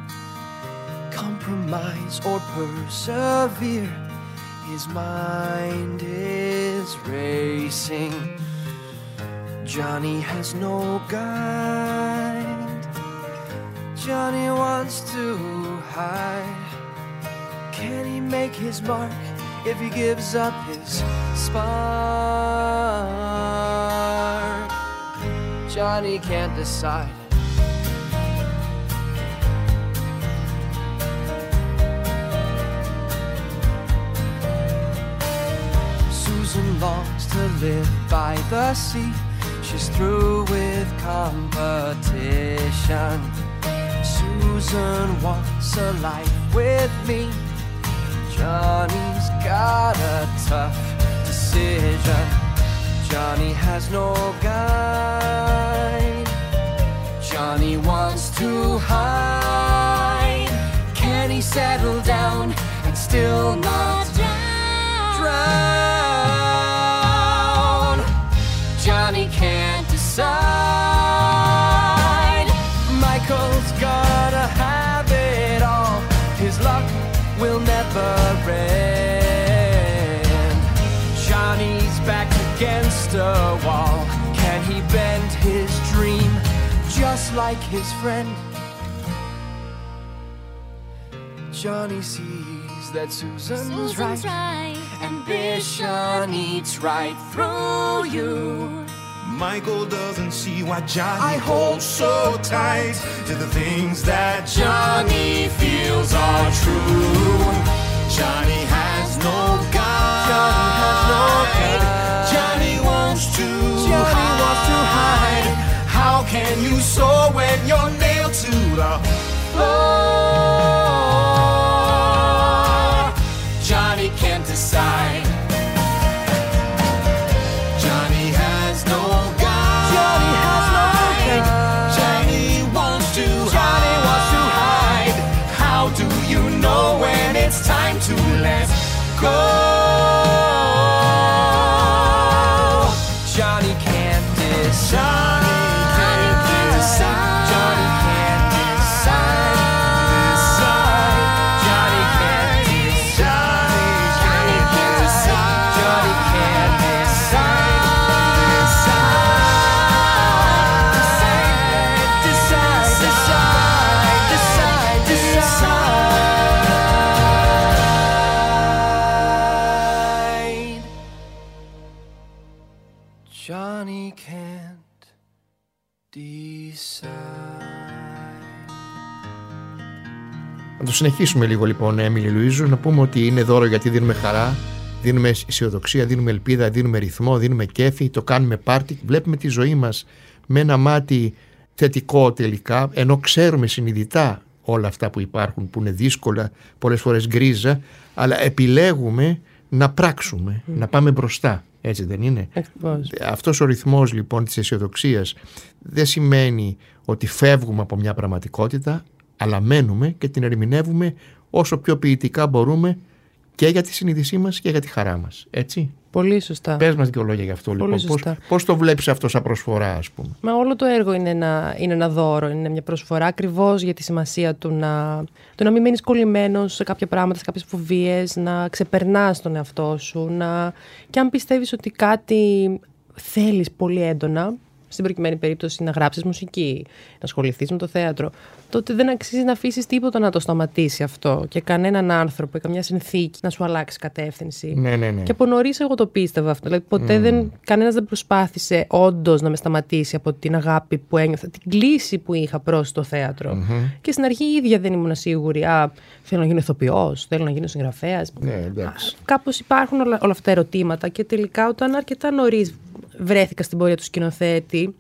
Compromise or persevere. His mind is racing. Johnny has no guide. Johnny wants to hide. Can he make his mark if he gives up his spark? Johnny can't decide. Susan longs to live by the sea. She's through with competition. Susan wants a life with me. Johnny's got a tough decision. Johnny has no guide. Johnny wants to hide. Can he settle down and still not drown? Johnny can't decide. Michael's gotta have it all. His luck will never end. Johnny's back against a wall. Can he bend his dream just like his friend? Johnny sees that Susan's right. Ambition eats right through you. Michael doesn't see why Johnny holds so tight to the things that Johnny feels are true. Johnny has no guide. Johnny has no guide. Johnny wants to hide. How can you soar when you're nailed to the floor? Johnny can't decide. Johnny has no guide. Johnny has no guide. Johnny wants to hide. How do you know when it's time to let go? Johnny can't decide. Johnny can't decide. Johnny can't decide. Johnny can't decide. Johnny can't decide. Johnny can't decide. Decide. Johnny can't decide. Να το συνεχίσουμε λίγο λοιπόν, Έμιλι Λουίζου, να πούμε ότι είναι δώρο γιατί δίνουμε χαρά, δίνουμε αισιοδοξία, δίνουμε ελπίδα, δίνουμε ρυθμό, δίνουμε κέφι, το κάνουμε πάρτι, βλέπουμε τη ζωή μας με ένα μάτι θετικό τελικά, ενώ ξέρουμε συνειδητά όλα αυτά που υπάρχουν, που είναι δύσκολα, πολλές φορές γκρίζα, αλλά επιλέγουμε να πράξουμε, να πάμε μπροστά. Έτσι δεν είναι? Ακριβώς. Αυτός ο ρυθμός λοιπόν της αισιοδοξίας δεν σημαίνει ότι φεύγουμε από μια πραγματικότητα, αλλά μένουμε και την ερμηνεύουμε όσο πιο ποιητικά μπορούμε και για τη συνείδησή μας και για τη χαρά μας. Έτσι. Πολύ σωστά. Πες μας δύο λόγια γι' αυτό Πολύ λοιπόν. σωστά. Πώς το βλέπεις αυτό σαν προσφορά, ας πούμε? Μα όλο το έργο είναι ένα δώρο, είναι μια προσφορά ακριβώς για τη σημασία του να μην μένεις κολλημένος σε κάποια πράγματα, σε κάποιες φοβίες, να ξεπερνάς τον εαυτό σου, και αν πιστεύεις ότι κάτι θέλεις πολύ έντονα, στην προκειμένη περίπτωση να γράψεις μουσική, να ασχοληθείς με το θέατρο, τότε δεν αξίζει να αφήσεις τίποτα να το σταματήσει αυτό και κανέναν άνθρωπο ή καμιά συνθήκη να σου αλλάξει κατεύθυνση. Ναι. Και από νωρίς εγώ το πίστευα αυτό. Δηλαδή, ποτέ κανένας δεν προσπάθησε όντως να με σταματήσει από την αγάπη που ένιωθα, την κλίση που είχα προς το θέατρο. Και στην αρχή η ίδια δεν ήμουν σίγουρη. Θέλω να γίνω ηθοποιός, θέλω να γίνω συγγραφέας. Ναι, εντάξει. Κάπως υπάρχουν όλα αυτά τα ερωτήματα και τελικά όταν αρκετά νωρίς βρέθηκα στην πορεία του σκηνοθέτη,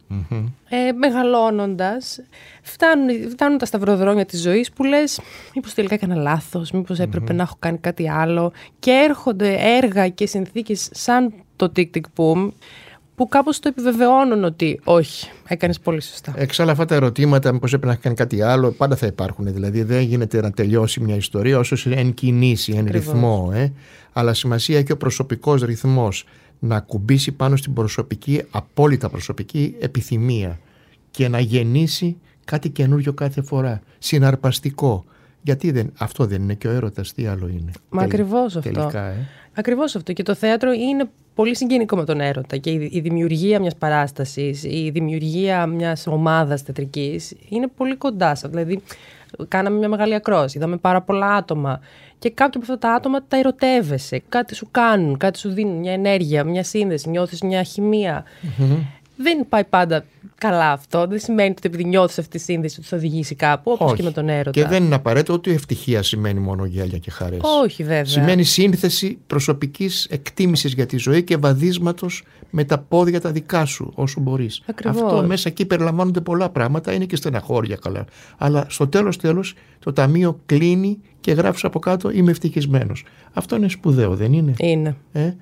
μεγαλώνοντας, φτάνουν τα σταυροδρόμια της ζωής που λες μήπως τελικά έκανα λάθος, μήπως έπρεπε να έχω κάνει κάτι άλλο, και έρχονται έργα και συνθήκες σαν το Tick Tick Boom που κάπως το επιβεβαιώνουν ότι όχι, έκανες πολύ σωστά. Εξάλλου αυτά τα ερωτήματα, μήπως έπρεπε να έχει κάνει κάτι άλλο, πάντα θα υπάρχουν. Δηλαδή δεν γίνεται να τελειώσει μια ιστορία όσο εν κινήσει, εν ρυθμό. Αλλά σημασία έχει ο προσωπικός ρυθμός να ακουμπήσει πάνω στην προσωπική, απόλυτα προσωπική επιθυμία και να γεννήσει κάτι καινούριο κάθε φορά, συναρπαστικό. Γιατί αυτό δεν είναι και ο έρωτας, τι άλλο είναι? Μα ακριβώς αυτό. Τελικά, Ακριβώς αυτό. Και το θέατρο είναι πολύ συγγενικό με τον έρωτα και η δημιουργία μιας παράστασης, η δημιουργία μιας ομάδας θεατρικής είναι πολύ κοντά σας. Δηλαδή, κάναμε μια μεγάλη ακρόαση, είδαμε πάρα πολλά άτομα και κάποια από αυτά τα άτομα τα ερωτεύεσαι. Κάτι σου κάνουν, κάτι σου δίνουν, μια ενέργεια, μια σύνδεση, νιώθεις μια χημεία. Δεν πάει πάντα καλά αυτό. Δεν σημαίνει ότι επειδή νιώθεις αυτή τη σύνδεση ότι θα οδηγήσει κάπου, όπως και με τον έρωτα. Και δεν είναι απαραίτητο ότι η ευτυχία σημαίνει μόνο γέλια και χαρές. Όχι, βέβαια. Σημαίνει σύνθεση προσωπικής εκτίμησης για τη ζωή και βαδίσματος με τα πόδια τα δικά σου, όσο μπορείς. Ακριβώς. Αυτό μέσα εκεί περιλαμβάνονται πολλά πράγματα, είναι και στεναχώρια καλά. Αλλά στο τέλος το ταμείο κλείνει και γράφεις από κάτω είμαι ευτυχισμένος. Αυτό είναι σπουδαίο, δεν είναι? Είναι.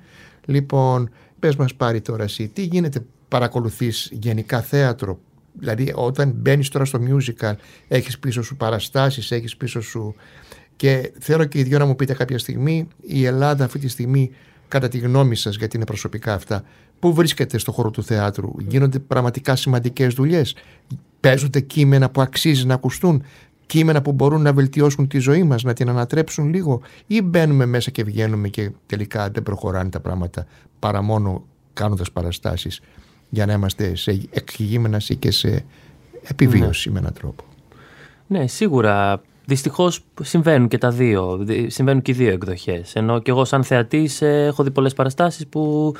Λοιπόν, πες μας Πάρη τώρα εσύ, τι γίνεται? Παρακολουθείς γενικά θέατρο? Δηλαδή όταν μπαίνεις τώρα στο musical έχεις πίσω σου παραστάσεις, έχεις πίσω σου, και θέλω και οι δυο να μου πείτε κάποια στιγμή η Ελλάδα αυτή τη στιγμή κατά τη γνώμη σας, γιατί είναι προσωπικά αυτά, πού βρίσκεται στο χώρο του θεάτρου? Γίνονται πραγματικά σημαντικές δουλειές? Παίζονται κείμενα που αξίζει να ακουστούν? Κείμενα που μπορούν να βελτιώσουν τη ζωή μας, να την ανατρέψουν λίγο? Ή μπαίνουμε μέσα και βγαίνουμε και τελικά δεν προχωράνε τα πράγματα παρά μόνο κάνοντας παραστάσεις για να είμαστε σε εκχυγήμενας ή και σε επιβίωση με έναν τρόπο? Ναι, σίγουρα. Δυστυχώς συμβαίνουν και τα δύο. Συμβαίνουν και οι δύο εκδοχές. Ενώ και εγώ σαν θεατής έχω δει πολλές παραστάσεις που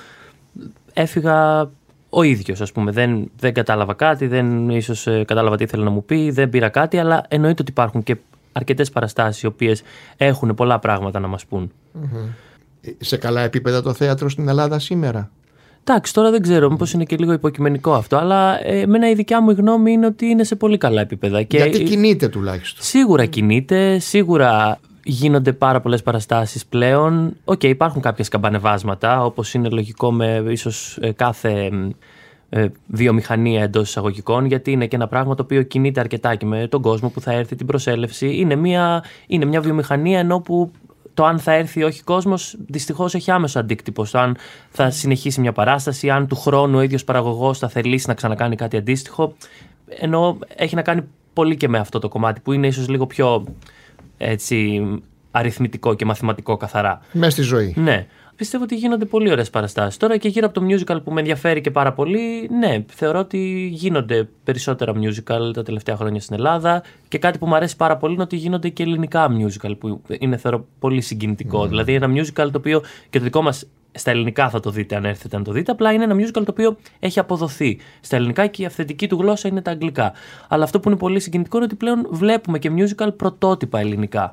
έφυγα ο ίδιος, ας πούμε. Δεν κατάλαβα κάτι, ίσως κατάλαβα τι ήθελε να μου πει, δεν πήρα κάτι, αλλά εννοείται ότι υπάρχουν και αρκετές παραστάσεις οι οποίες έχουν πολλά πράγματα να μας πούν. Σε καλά επίπεδα το θέατρο στην Ελλάδα σήμερα? Εντάξει, τώρα δεν ξέρω, μήπως είναι και λίγο υποκειμενικό αυτό, αλλά εμένα η δικιά μου γνώμη είναι ότι είναι σε πολύ καλά επίπεδα. Γιατί κινείται τουλάχιστον. Σίγουρα κινείται, σίγουρα γίνονται πάρα πολλές παραστάσεις πλέον. Υπάρχουν κάποια σκαμπανεβάσματα, όπως είναι λογικό με ίσως κάθε βιομηχανία εντός εισαγωγικών, γιατί είναι και ένα πράγμα το οποίο κινείται αρκετά και με τον κόσμο που θα έρθει, την προσέλευση. Είναι μια βιομηχανία, ενώ που το αν θα έρθει ή όχι κόσμος δυστυχώς έχει άμεσο αντίκτυπο στο αν θα συνεχίσει μια παράσταση, αν του χρόνου ο ίδιος παραγωγός θα θελήσει να ξανακάνει κάτι αντίστοιχο. Ενώ έχει να κάνει πολύ και με αυτό το κομμάτι που είναι ίσως λίγο πιο έτσι, αριθμητικό και μαθηματικό καθαρά. Μέσα στη ζωή. Ναι. Πιστεύω ότι γίνονται πολύ ωραίες παραστάσεις. Τώρα και γύρω από το musical που με ενδιαφέρει και πάρα πολύ, ναι, θεωρώ ότι γίνονται περισσότερα musical τα τελευταία χρόνια στην Ελλάδα, και κάτι που μου αρέσει πάρα πολύ είναι ότι γίνονται και ελληνικά musical που είναι, θεωρώ, πολύ συγκινητικό. Δηλαδή ένα musical το οποίο και το δικό μας στα ελληνικά θα το δείτε αν έρθετε να το δείτε, απλά είναι ένα musical το οποίο έχει αποδοθεί στα ελληνικά και η αυθεντική του γλώσσα είναι τα αγγλικά. Αλλά αυτό που είναι πολύ συγκινητικό είναι ότι πλέον βλέπουμε και musical πρωτότυπα ελληνικά.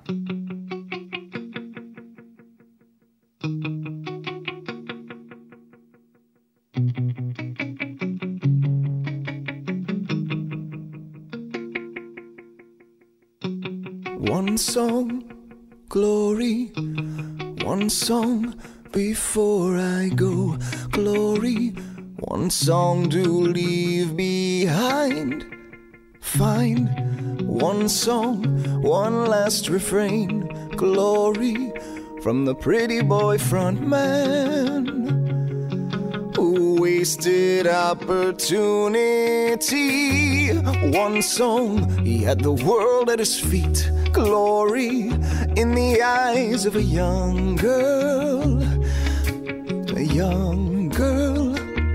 One song, glory, one song, before I go. Glory, one song to leave behind. Find one song, one last refrain. Glory, from the pretty boy front man who wasted opportunity. One song, he had the world at his feet. Glory in the eyes of a young girl. A young girl.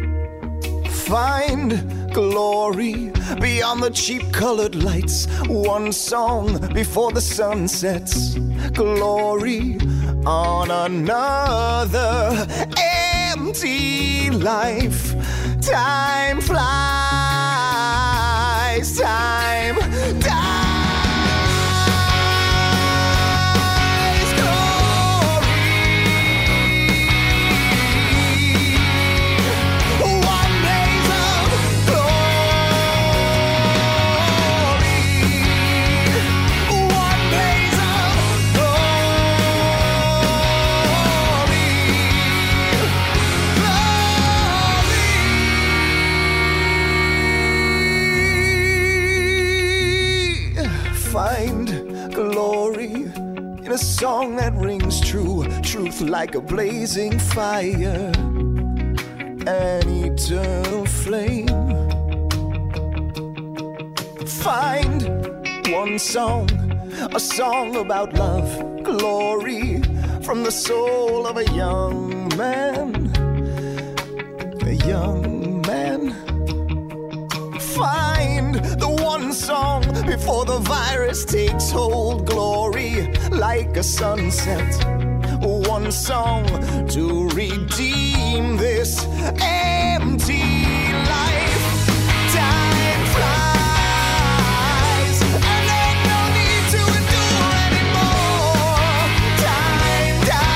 Find glory beyond the cheap colored lights. One song before the sun sets. Glory on another empty life. Time flies, time dies. A song that rings true, truth like a blazing fire, an eternal flame. Find one song, a song about love, glory from the soul of a young man, a young man. Find the one song before the virus takes hold, glory like a sunset. One song to redeem this empty life. Time flies, and there's no need to endure anymore. Time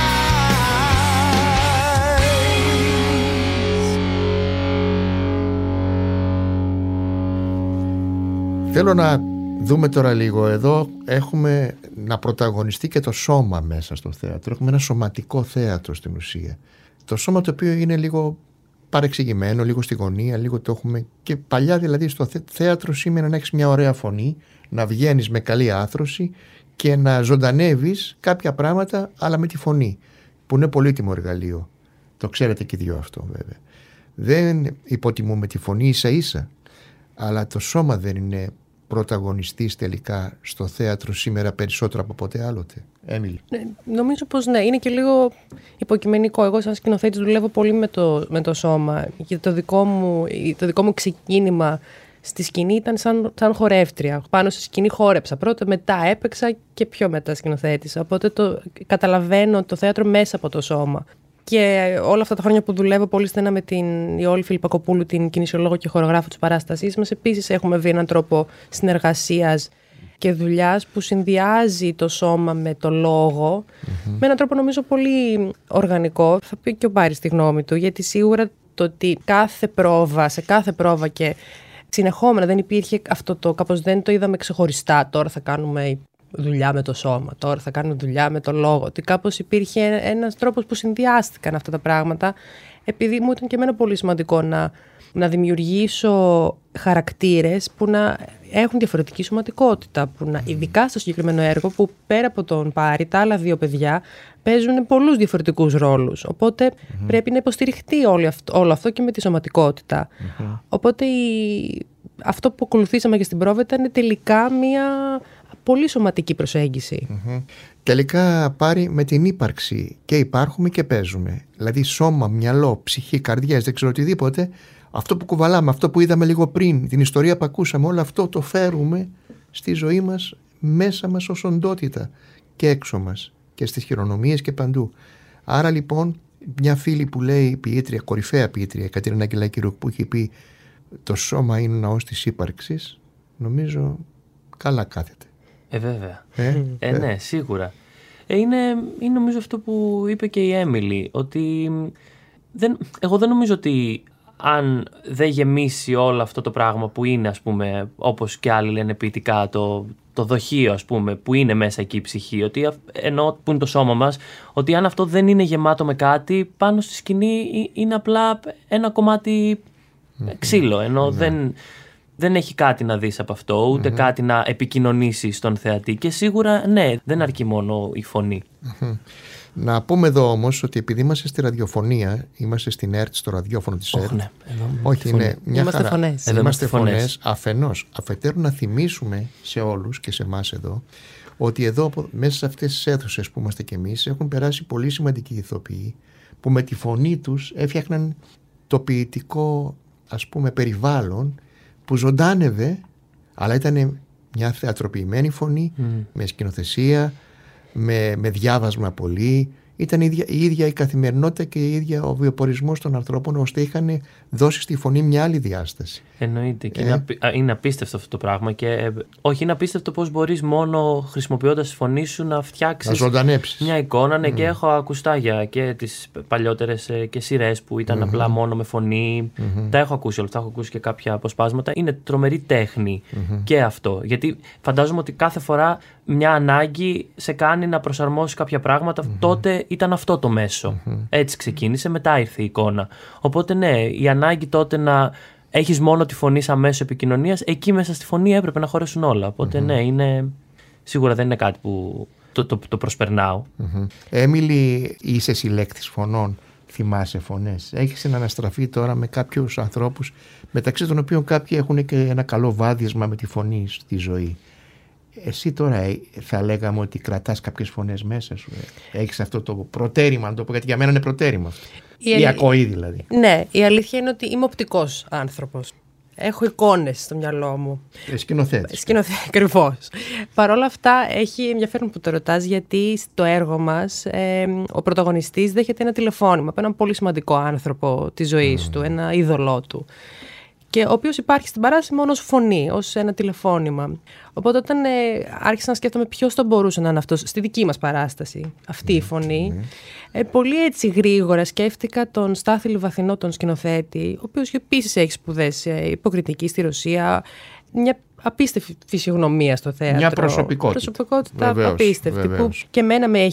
dies. Θέλω να δούμε τώρα λίγο εδώ, έχουμε να πρωταγωνιστεί και το σώμα μέσα στο θέατρο. Έχουμε ένα σωματικό θέατρο στην ουσία. Το σώμα το οποίο είναι λίγο παρεξηγημένο, λίγο στη γωνία, λίγο το έχουμε και παλιά δηλαδή στο θέατρο σήμαινε να έχεις μια ωραία φωνή, να βγαίνεις με καλή άθρωση και να ζωντανεύεις κάποια πράγματα αλλά με τη φωνή, που είναι πολύτιμο εργαλείο. Το ξέρετε και οι δυο αυτό βέβαια. Δεν υποτιμούμε τη φωνή ίσα ίσα, αλλά το σώμα δεν είναι πρωταγωνιστής τελικά στο θέατρο σήμερα περισσότερο από ποτέ άλλοτε. Έμιλη. Νομίζω πως ναι, είναι και λίγο υποκειμενικό. Εγώ σαν σκηνοθέτης δουλεύω πολύ με το σώμα. Και το δικό μου ξεκίνημα στη σκηνή ήταν σαν χορεύτρια. Πάνω στη σκηνή χόρεψα πρώτα, μετά έπαιξα και πιο μετά σκηνοθέτησα. Οπότε καταλαβαίνω το θέατρο μέσα από το σώμα. Και όλα αυτά τα χρόνια που δουλεύω πολύ στενά με την Ιόλη Φιλιππακοπούλου, την κινησιολόγο και χορογράφο της παράστασής μας, επίσης έχουμε βρει έναν τρόπο συνεργασίας και δουλειάς που συνδυάζει το σώμα με το λόγο, με έναν τρόπο νομίζω πολύ οργανικό. Θα πει και ο Πάρης τη γνώμη του, γιατί σίγουρα το ότι σε κάθε πρόβα και συνεχόμενα δεν υπήρχε αυτό το, κάπως δεν το είδαμε ξεχωριστά. Τώρα θα κάνουμε δουλειά με το σώμα, τώρα θα κάνουμε δουλειά με το λόγο. Ότι κάπως υπήρχε ένας τρόπος που συνδυάστηκαν αυτά τα πράγματα, επειδή μου ήταν και εμένα πολύ σημαντικό να δημιουργήσω χαρακτήρες που να έχουν διαφορετική σωματικότητα, ειδικά στο συγκεκριμένο έργο που πέρα από τον Πάρη, τα άλλα δύο παιδιά παίζουν πολλούς διαφορετικούς ρόλους. Οπότε πρέπει να υποστηριχτεί όλο αυτό και με τη σωματικότητα. Οπότε αυτό που ακολουθήσαμε και στην πρόβα ήταν τελικά μια πολύ σωματική προσέγγιση. Τελικά Πάρη με την ύπαρξη και υπάρχουμε και παίζουμε. Δηλαδή σώμα, μυαλό, ψυχή, καρδιές, δεν ξέρω οτιδήποτε. Αυτό που κουβαλάμε, αυτό που είδαμε λίγο πριν, την ιστορία που ακούσαμε, όλο αυτό το φέρουμε στη ζωή μας, μέσα μας ως οντότητα και έξω μας και στις χειρονομίες και παντού. Άρα λοιπόν μια φίλη που λέει ποιήτρια, κορυφαία ποιήτρια, Κατερίνα Αγγελάκη-Ρουκ, που έχει πει το σώμα είναι ο ναός της ύπαρξης, νομίζω καλά κάθεται. Βέβαια. Ναι, σίγουρα. Είναι νομίζω αυτό που είπε και η Έμιλι, ότι εγώ δεν νομίζω ότι αν δεν γεμίσει όλο αυτό το πράγμα που είναι, ας πούμε, όπως και άλλοι λένε ποιητικά, το δοχείο, ας πούμε, που είναι μέσα εκεί η ψυχή, ότι ενώ που είναι το σώμα μας, ότι αν αυτό δεν είναι γεμάτο με κάτι, πάνω στη σκηνή είναι απλά ένα κομμάτι ξύλο, ενώ δεν έχει κάτι να δεις από αυτό, ούτε κάτι να επικοινωνήσεις στον θεατή, και σίγουρα ναι, δεν αρκεί μόνο η φωνή. Να πούμε εδώ όμως ότι επειδή είμαστε στη ραδιοφωνία, είμαστε στην ΕΡΤ, στο ραδιόφωνο της ΕΡΤ. Ναι, όχι, είναι μια είμαστε χαρά. φωνές. Είμαστε φωνές αφενός. Αφετέρου να θυμίσουμε σε όλους και σε εμάς εδώ ότι εδώ μέσα σε αυτές τις αίθουσες που είμαστε κι εμείς έχουν περάσει πολύ σημαντικοί ηθοποιοί που με τη φωνή τους έφτιαχναν το ποιητικό, ας πούμε, περιβάλλον που ζωντάνευε, αλλά ήταν μια θεατροποιημένη φωνή με σκηνοθεσία, με διάβασμα πολύ. Ήταν η ίδια η καθημερινότητα και η ίδια ο βιοπορισμός των ανθρώπων, ώστε είχαν δώσει στη φωνή μια άλλη διάσταση. Εννοείται. Και είναι απίστευτο αυτό το πράγμα. Και όχι, είναι απίστευτο πώς μπορείς μόνο χρησιμοποιώντας τη φωνή σου να φτιάξεις μια εικόνα. Ναι, και έχω ακουστάγια και τις παλιότερες και σειρές που ήταν απλά μόνο με φωνή. Τα έχω ακούσει όλα αυτά. Έχω ακούσει και κάποια αποσπάσματα. Είναι τρομερή τέχνη και αυτό. Γιατί φαντάζομαι ότι κάθε φορά μια ανάγκη σε κάνει να προσαρμόσεις κάποια πράγματα. Τότε ήταν αυτό το μέσο. Έτσι ξεκίνησε, μετά ήρθε η εικόνα. Οπότε ναι, η ανάγκη τότε να έχεις μόνο τη φωνή σαν μέσο επικοινωνίας, εκεί μέσα στη φωνή έπρεπε να χωρέσουν όλα. Οπότε ναι, σίγουρα δεν είναι κάτι που το προσπερνάω. Έμιλη, είσαι συλλέκτης φωνών, θυμάσαι φωνές? Έχεις συναναστραφεί τώρα με κάποιους ανθρώπους, μεταξύ των οποίων κάποιοι έχουν και ένα καλό βάδισμα με τη φωνή στη ζωή. Εσύ τώρα θα λέγαμε ότι κρατάς κάποιες φωνές μέσα σου. Έχεις αυτό το προτέρημα, να το πω, γιατί για μένα είναι προτέρημα αυτό. Η ακοή δηλαδή. Ναι, η αλήθεια είναι ότι είμαι οπτικός άνθρωπος. Έχω εικόνες στο μυαλό μου. Σκηνοθέτης. Ακριβώς. Παρ' όλα αυτά έχει ενδιαφέρον που το ρωτάς, γιατί στο έργο μας ο πρωταγωνιστής δέχεται ένα τηλεφώνημα από έναν πολύ σημαντικό άνθρωπο της ζωής του, ένα είδωλό του, και ο οποίος υπάρχει στην παράσταση μόνο ως φωνή, ως ένα τηλεφώνημα. Οπότε όταν άρχισα να σκέφτομαι ποιος το μπορούσε να είναι αυτός στη δική μας παράσταση, αυτή η φωνή, πολύ έτσι γρήγορα σκέφτηκα τον Στάθη Λιβαθινό, τον σκηνοθέτη, ο οποίος επίσης έχει σπουδές υποκριτική στη Ρωσία, μια απίστευτη φυσιογνωμία στο θέατρο. Μια προσωπικότητα. Βεβαίως, απίστευτη, που και εμένα με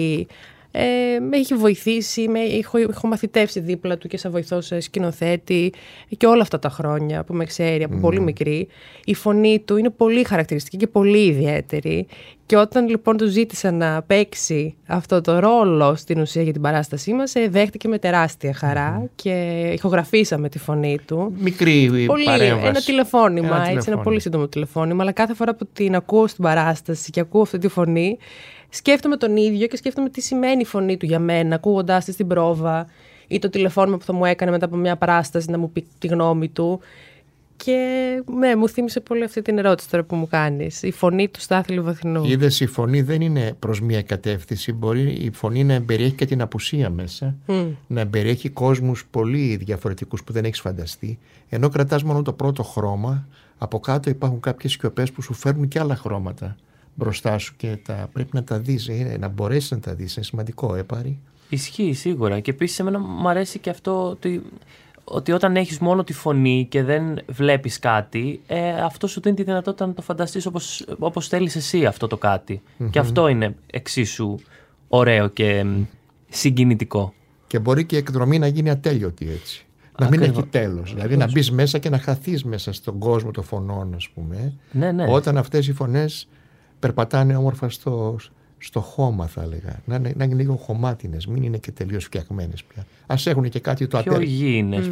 έχει βοηθήσει, έχω μαθητεύσει δίπλα του και σαν βοηθός σκηνοθέτη και όλα αυτά τα χρόνια που με ξέρει από πολύ μικρή. Η φωνή του είναι πολύ χαρακτηριστική και πολύ ιδιαίτερη, και όταν λοιπόν του ζήτησα να παίξει αυτό το ρόλο στην ουσία για την παράστασή μας, δέχτηκε με τεράστια χαρά και ηχογραφήσαμε τη φωνή του. Μικρή παρέμβαση. Ένα τηλεφώνημα, ένα πολύ σύντομο τηλεφώνημα, αλλά κάθε φορά που την ακούω στην παράσταση και ακούω αυτή τη φωνή, σκέφτομαι τον ίδιο και σκέφτομαι τι σημαίνει η φωνή του για μένα, ακούγοντάς τη στην πρόβα ή το τηλεφώνημα που θα μου έκανε μετά από μια παράσταση να μου πει τη γνώμη του. Και ναι, μου θύμισε πολύ αυτή την ερώτηση τώρα που μου κάνεις. Η φωνή του Στάθη Λιβαθινού. Είδες, η φωνή δεν είναι προς μία κατεύθυνση. Μπορεί η φωνή να εμπεριέχει και την απουσία μέσα, να εμπεριέχει κόσμους πολύ διαφορετικούς που δεν έχεις φανταστεί. Ενώ κρατάς μόνο το πρώτο χρώμα, από κάτω υπάρχουν κάποιες σιωπές που σου φέρνουν και άλλα χρώματα μπροστά σου και πρέπει να τα δεις, να μπορέσεις να τα δεις. Είναι σημαντικό, Πάρη. Ισχύει σίγουρα. Και επίσης εμένα μου αρέσει και αυτό ότι όταν έχεις μόνο τη φωνή και δεν βλέπεις κάτι, αυτό σου δίνει τη δυνατότητα να το φανταστείς όπως θέλεις εσύ αυτό το κάτι. Και αυτό είναι εξίσου ωραίο και συγκινητικό. Και μπορεί και η εκδρομή να γίνει ατέλειωτη έτσι. Να μην έχει τέλος. Δηλαδή να μπεις μέσα και να χαθείς μέσα στον κόσμο των φωνών, ας πούμε. Ναι. Όταν αυτές οι φωνές περπατάνε όμορφα στο χώμα, θα έλεγα. Να είναι λίγο χωμάτινες, μην είναι και τελείως φτιαγμένες πια. Ας έχουν και κάτι το ατέλειο. Πιο υγιεινές,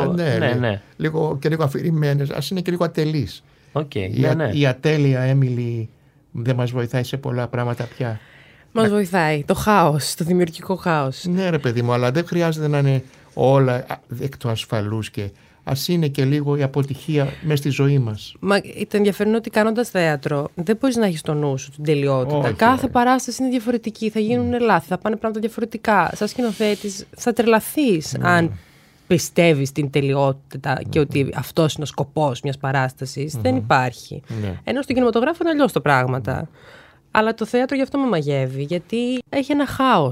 ναι. Λίγο αφηρημένες, ας είναι και λίγο ατελείς. Okay, η ατέλεια, Έμιλη, δεν μας βοηθάει σε πολλά πράγματα πια. Μας βοηθάει το χάος, το δημιουργικό χάος. Ναι, ρε παιδί μου, αλλά δεν χρειάζεται να είναι όλα εκ του ασφαλούς, και ας είναι και λίγο η αποτυχία μέσα στη ζωή μας. Μα το ενδιαφέρον είναι ότι κάνοντας θέατρο δεν μπορείς να έχεις στο νου σου την τελειότητα. Κάθε παράσταση είναι διαφορετική, θα γίνουν λάθη, θα πάνε πράγματα διαφορετικά. Σαν σκηνοθέτης θα τρελαθείς αν πιστεύεις την τελειότητα και ότι αυτός είναι ο σκοπός μιας παράστασης. Δεν υπάρχει. Ενώ στον κινηματογράφο είναι αλλιώς τα πράγματα. Αλλά το θέατρο γι' αυτό με μαγεύει, γιατί έχει ένα χάος.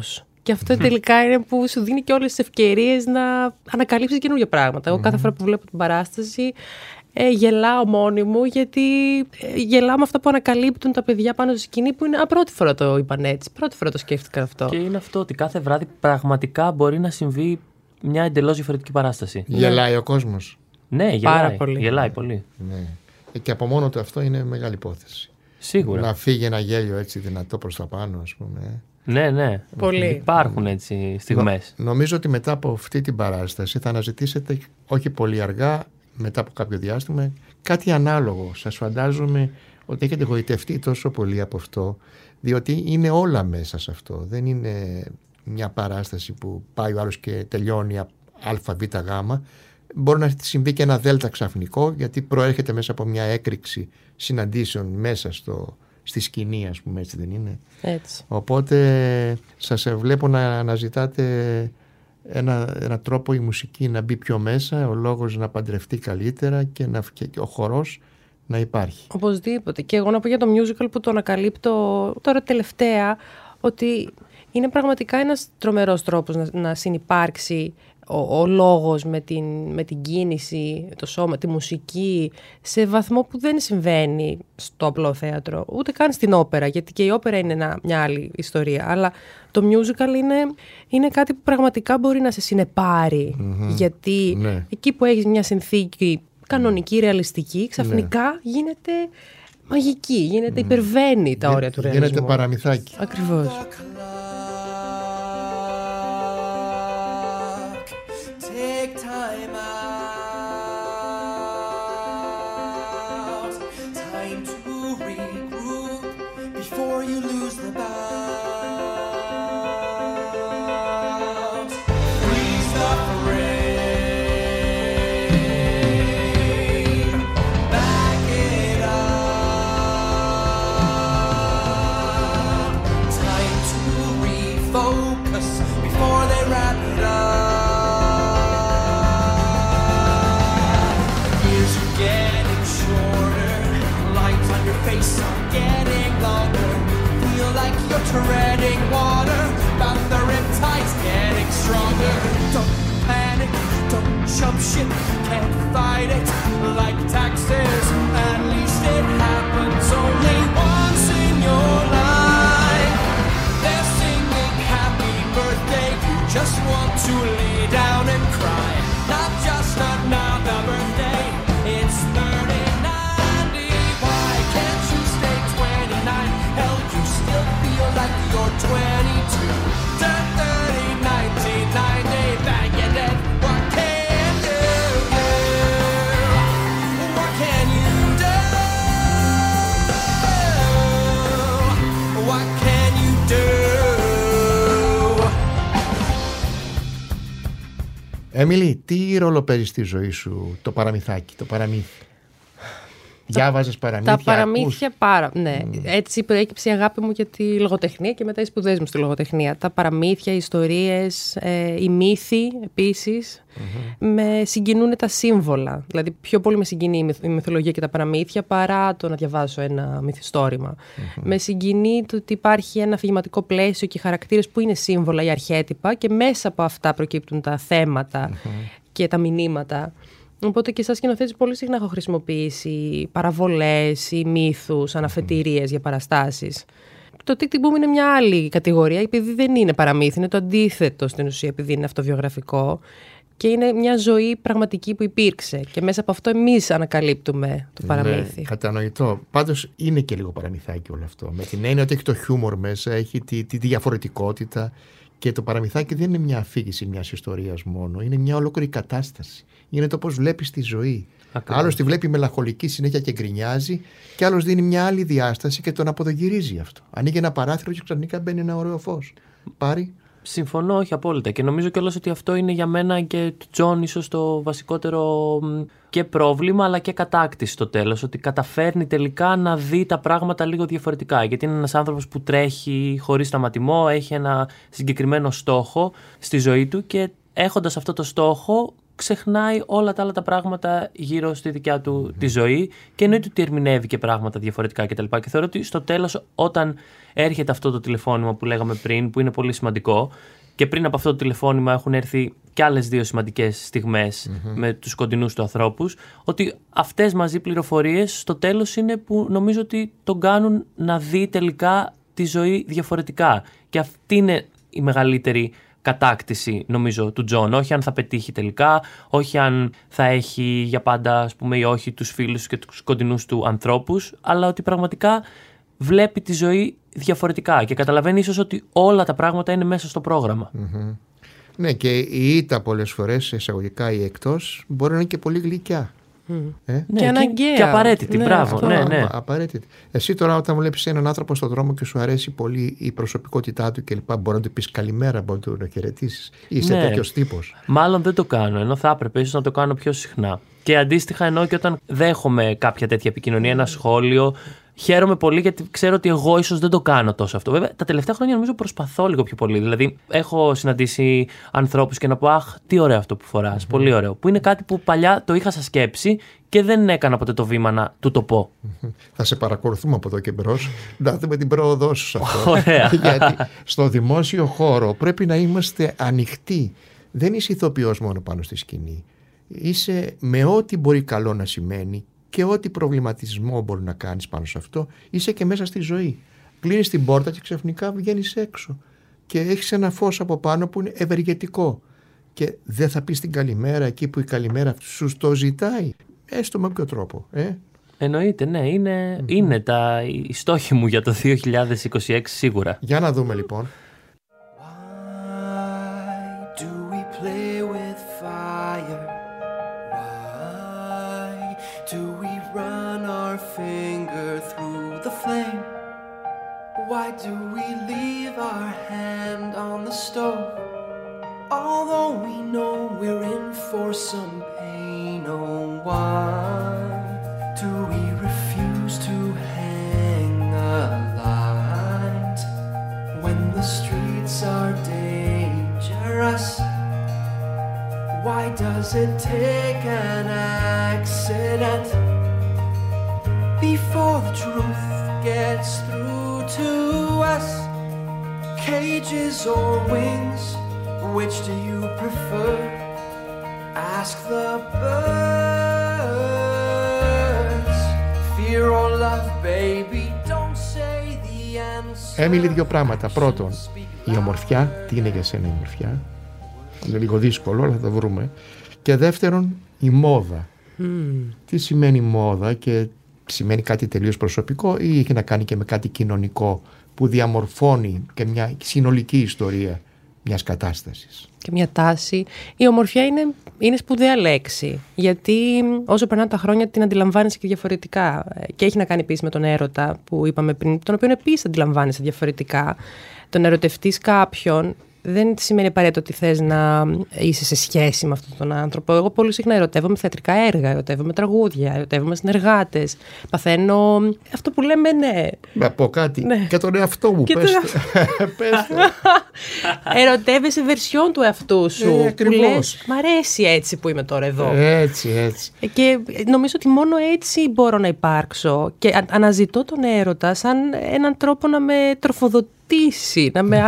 Και αυτό τελικά είναι που σου δίνει και όλες τις ευκαιρίες να ανακαλύψεις καινούργια πράγματα. Εγώ κάθε φορά που βλέπω την παράσταση γελάω μόνη μου, γιατί γελάω με αυτά που ανακαλύπτουν τα παιδιά πάνω στη σκηνή, που είναι πρώτη φορά το είπαν έτσι, πρώτη φορά το σκέφτηκαν αυτό. Και είναι αυτό ότι κάθε βράδυ πραγματικά μπορεί να συμβεί μια εντελώς διαφορετική παράσταση. Γελάει ο κόσμος. Ναι, γελάει. Πάρα πολύ. Γελάει πολύ. Ναι. Και από μόνο του αυτό είναι μεγάλη υπόθεση. Σίγουρα. Να φύγει ένα γέλιο έτσι δυνατό προς τα πάνω, ας πούμε. Ναι, ναι. Πολύ. Υπάρχουν έτσι στιγμές. Νομίζω ότι μετά από αυτή την παράσταση θα αναζητήσετε, όχι πολύ αργά, μετά από κάποιο διάστημα, κάτι ανάλογο. Σας φαντάζομαι ότι έχετε γοητευτεί τόσο πολύ από αυτό, διότι είναι όλα μέσα σε αυτό. Δεν είναι μια παράσταση που πάει ο άλλος και τελειώνει α, β, γ. Μπορεί να συμβεί και ένα δέλτα ξαφνικό, γιατί προέρχεται μέσα από μια έκρηξη συναντήσεων μέσα στη σκηνή, ας πούμε, έτσι δεν είναι? Έτσι. Οπότε σας βλέπω να αναζητάτε ένα τρόπο η μουσική να μπει πιο μέσα, ο λόγος να παντρευτεί καλύτερα και ο χορός να υπάρχει. Οπωσδήποτε. Και εγώ να πω για το musical που το ανακαλύπτω τώρα τελευταία, ότι είναι πραγματικά ένας τρομερός τρόπος να συνυπάρξει ο λόγος με την κίνηση, το σώμα, τη μουσική, σε βαθμό που δεν συμβαίνει στο απλό θέατρο, ούτε καν στην όπερα, γιατί και η όπερα είναι μια άλλη ιστορία, αλλά το musical είναι κάτι που πραγματικά μπορεί να σε συνεπάρει, γιατί εκεί που έχεις μια συνθήκη κανονική, ρεαλιστική, ξαφνικά γίνεται μαγική, υπερβαίνει τα όρια του ρεαλισμού. Γίνεται παραμυθάκι. Ακριβώς. Take time out, time to regroup before you lose the bout. Freeze the frame, back it up. Time to refocus before they wrap it up. Face are getting longer. Feel like you're treading water, but the riptide's getting stronger. Don't panic, don't jump ship, can't fight it like taxes. At least it happens only once in your life. They're singing happy birthday, you just want to lay down and cry. Not just another birthday, it's 39. Like you're 22, turn 30, 1990, bang you're dead. What can you do? What can you do? What can you do? Έμιλι, τι ρόλο παίζει στη ζωή σου το παραμυθάκι, το παραμύθι? Διάβαζες παραμύθια? Τα παραμύθια ναι. Έτσι προέκυψε η αγάπη μου για τη λογοτεχνία και μετά οι σπουδές μου στη λογοτεχνία. Τα παραμύθια, οι ιστορίες, οι μύθοι επίσης. Με συγκινούν τα σύμβολα. Δηλαδή πιο πολύ με συγκινεί η μυθολογία και τα παραμύθια παρά το να διαβάσω ένα μυθιστόρημα. Με συγκινεί το ότι υπάρχει ένα αφηγηματικό πλαίσιο και χαρακτήρες που είναι σύμβολα ή αρχέτυπα και μέσα από αυτά προκύπτουν τα θέματα και τα μηνύματα. Οπότε και σαν σκηνοθέτης πολύ συχνά έχω χρησιμοποιήσει παραβολές ή μύθους, αναφετηρίες για παραστάσεις. Το Tick-Tick Boom είναι μια άλλη κατηγορία, επειδή δεν είναι παραμύθι, είναι το αντίθετο στην ουσία, επειδή είναι αυτοβιογραφικό και είναι μια ζωή πραγματική που υπήρξε και μέσα από αυτό εμείς ανακαλύπτουμε το παραμύθι. Ναι, κατανοητό. Πάντως είναι και λίγο παραμυθάκι όλο αυτό. Με την έννοια ότι έχει το χιούμορ μέσα, έχει τη διαφορετικότητα και το παραμυθάκι δεν είναι μια αφήγηση μιας ιστορίας μόνο, είναι μια ολόκληρη κατάσταση. Είναι το πώς βλέπεις τη ζωή. Άλλος τη βλέπει μελαγχολική συνέχεια και γκρινιάζει, και άλλος δίνει μια άλλη διάσταση και τον αποδογυρίζει αυτό. Ανοίγει ένα παράθυρο και ξαφνικά μπαίνει ένα ωραίο φως. Πάρει. Συμφωνώ, όχι απόλυτα. Και νομίζω κιόλας ότι αυτό είναι για μένα και του Τζον ίσως το βασικότερο και πρόβλημα, αλλά και κατάκτηση στο τέλος. Ότι καταφέρνει τελικά να δει τα πράγματα λίγο διαφορετικά. Γιατί είναι ένας άνθρωπος που τρέχει χωρίς σταματημό, έχει ένα συγκεκριμένο στόχο στη ζωή του και έχοντας αυτό το στόχο ξεχνάει όλα τα άλλα τα πράγματα γύρω στη δικιά του τη ζωή και εννοείται ότι ερμηνεύει και πράγματα διαφορετικά κτλ. Και θεωρώ ότι στο τέλος, όταν έρχεται αυτό το τηλεφώνημα που λέγαμε πριν, που είναι πολύ σημαντικό, και πριν από αυτό το τηλεφώνημα έχουν έρθει και άλλες 2 σημαντικές στιγμές με τους κοντινούς του ανθρώπους, ότι αυτές μαζί πληροφορίες στο τέλος είναι που νομίζω ότι τον κάνουν να δει τελικά τη ζωή διαφορετικά. Και αυτή είναι η μεγαλύτερη κατάκτηση, νομίζω, του Τζον. Όχι αν θα πετύχει τελικά, όχι αν θα έχει για πάντα, ας πούμε, ή όχι τους φίλους και τους κοντινούς του ανθρώπους, αλλά ότι πραγματικά βλέπει τη ζωή διαφορετικά και καταλαβαίνει ίσως ότι όλα τα πράγματα είναι μέσα στο πρόγραμμα. Ναι, και η ήττα πολλές φορές, εισαγωγικά ή εκτός, μπορεί να είναι και πολύ γλυκιά. Ναι, και αναγκαία. Και απαραίτητη, μπράβο. Αυτό, Ναι. απαραίτητη. Εσύ τώρα, όταν βλέπεις έναν άνθρωπο στον δρόμο και σου αρέσει πολύ η προσωπικότητά του κλπ., μπορεί να του πεις καλημέρα, μπορεί να του χαιρετήσεις. Είσαι τέτοιος τύπος. Μάλλον δεν το κάνω, ενώ θα έπρεπε ίσως να το κάνω πιο συχνά. Και αντίστοιχα, ενώ και όταν δέχομαι κάποια τέτοια επικοινωνία, ένα σχόλιο, χαίρομαι πολύ γιατί ξέρω ότι εγώ ίσως δεν το κάνω τόσο αυτό. Βέβαια, τα τελευταία χρόνια νομίζω προσπαθώ λίγο πιο πολύ. Δηλαδή, έχω συναντήσει ανθρώπους και να πω, αχ, τι ωραίο αυτό που φοράς. Πολύ ωραίο. Που είναι κάτι που παλιά το είχα σαν σκέψη και δεν έκανα ποτέ το βήμα να του το πω. Θα σε παρακολουθούμε από εδώ και μπρος, να δούμε την πρόοδό σου σε αυτό. Ωραία. Γιατί στο δημόσιο χώρο πρέπει να είμαστε ανοιχτοί. Δεν είσαι ηθοποιός μόνο πάνω στη σκηνή. Είσαι με ό,τι μπορεί καλό να σημαίνει και ό,τι προβληματισμό μπορεί να κάνεις πάνω σε αυτό, είσαι και μέσα στη ζωή. Κλείνεις την πόρτα και ξαφνικά βγαίνεις έξω και έχεις ένα φως από πάνω που είναι ευεργετικό και δεν θα πεις την καλημέρα εκεί που η καλημέρα σου το ζητάει, έστω με ποιο τρόπο. Εννοείται, ναι, είναι οι στόχοι μου για το 2026 σίγουρα. Για να δούμε λοιπόν. Why do we play with fire? Why do we run our finger through the flame? Why do we leave our hand on the stove? Although we know we're in for some pain, oh why do we refuse to hang a light when the streets are dangerous? Why does it take an accident before the truth gets through to us? Cages or wings, which do you prefer? Ask the birds. Fear or love, baby, don't say the answer. Έμιλι, δύο πράγματα. Πρώτον, η ομορφιά. Τι είναι για σένα η ομορφιά? Είναι λίγο δύσκολο, αλλά θα το βρούμε. Και δεύτερον, η μόδα. Τι σημαίνει μόδα? Και σημαίνει κάτι τελείως προσωπικό ή έχει να κάνει και με κάτι κοινωνικό που διαμορφώνει και μια συνολική ιστορία μιας κατάστασης? Και μια τάση. Η ομορφιά είναι σπουδαία λέξη. Γιατί όσο περνάνε τα χρόνια την αντιλαμβάνεσαι και διαφορετικά. Και έχει να κάνει επίσης με τον έρωτα που είπαμε πριν, τον οποίο επίσης αντιλαμβάνεσαι διαφορετικά. Το να ερωτευτείς κάποιον δεν σημαίνει απαραίτητο ότι θες να είσαι σε σχέση με αυτόν τον άνθρωπο. Εγώ πολύ συχνά ερωτεύομαι θεατρικά έργα, ερωτεύομαι τραγούδια, ερωτεύομαι συνεργάτες. Παθαίνω αυτό που λέμε, ναι. Να πω κάτι. Ναι. Και τον εαυτό μου. Πες το. Ερωτεύεσαι βερσιόν του εαυτού σου. Που ακριβώς. λες, μ' αρέσει έτσι που είμαι τώρα εδώ. Έτσι. Και νομίζω ότι μόνο έτσι μπορώ να υπάρξω. Και αναζητώ τον έρωτα σαν έναν τρόπο να με τροφοδοτήσει, να με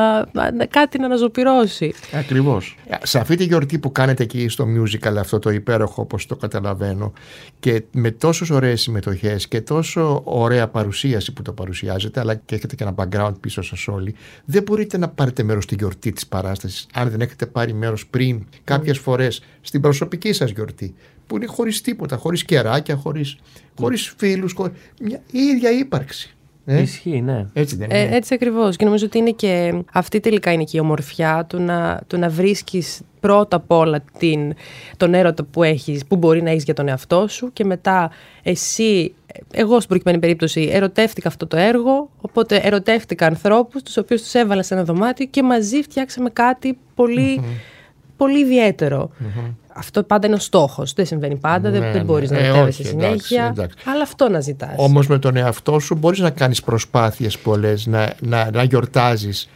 κάτι να αναζωπυρώσει. Ακριβώς. Σε αυτή τη γιορτή που κάνετε εκεί στο musical, αυτό το υπέροχο, όπως το καταλαβαίνω, και με τόσες ωραίες συμμετοχές και τόσο ωραία παρουσίαση που το παρουσιάζετε, αλλά και έχετε και ένα background πίσω σας όλοι, δεν μπορείτε να πάρετε μέρος στη γιορτή της παράστασης αν δεν έχετε πάρει μέρος πριν κάποιες φορές στην προσωπική σας γιορτή, που είναι χωρίς τίποτα, χωρίς κεράκια, χωρίς φίλους, η ίδια ύπαρξη. Ισχύει, ναι. Έτσι δεν είναι? Έτσι ακριβώς. Και νομίζω ότι είναι και αυτή τελικά είναι και η ομορφιά του να βρίσκεις πρώτα απ' όλα τον έρωτα που μπορεί να έχεις για τον εαυτό σου και μετά εσύ, εγώ στην προκειμένη περίπτωση ερωτεύτηκα αυτό το έργο, οπότε ερωτεύτηκα ανθρώπους τους οποίους τους έβαλα σε ένα δωμάτιο και μαζί φτιάξαμε κάτι πολύ, πολύ ιδιαίτερο. Αυτό πάντα είναι ο στόχος. Δεν συμβαίνει πάντα, δεν μπορείς να ερωτεύεσαι συνέχεια. Εντάξει. Αλλά αυτό να ζητάς. Όμως με τον εαυτό σου μπορείς να κάνεις προσπάθειες πολλές, να γιορτάζεις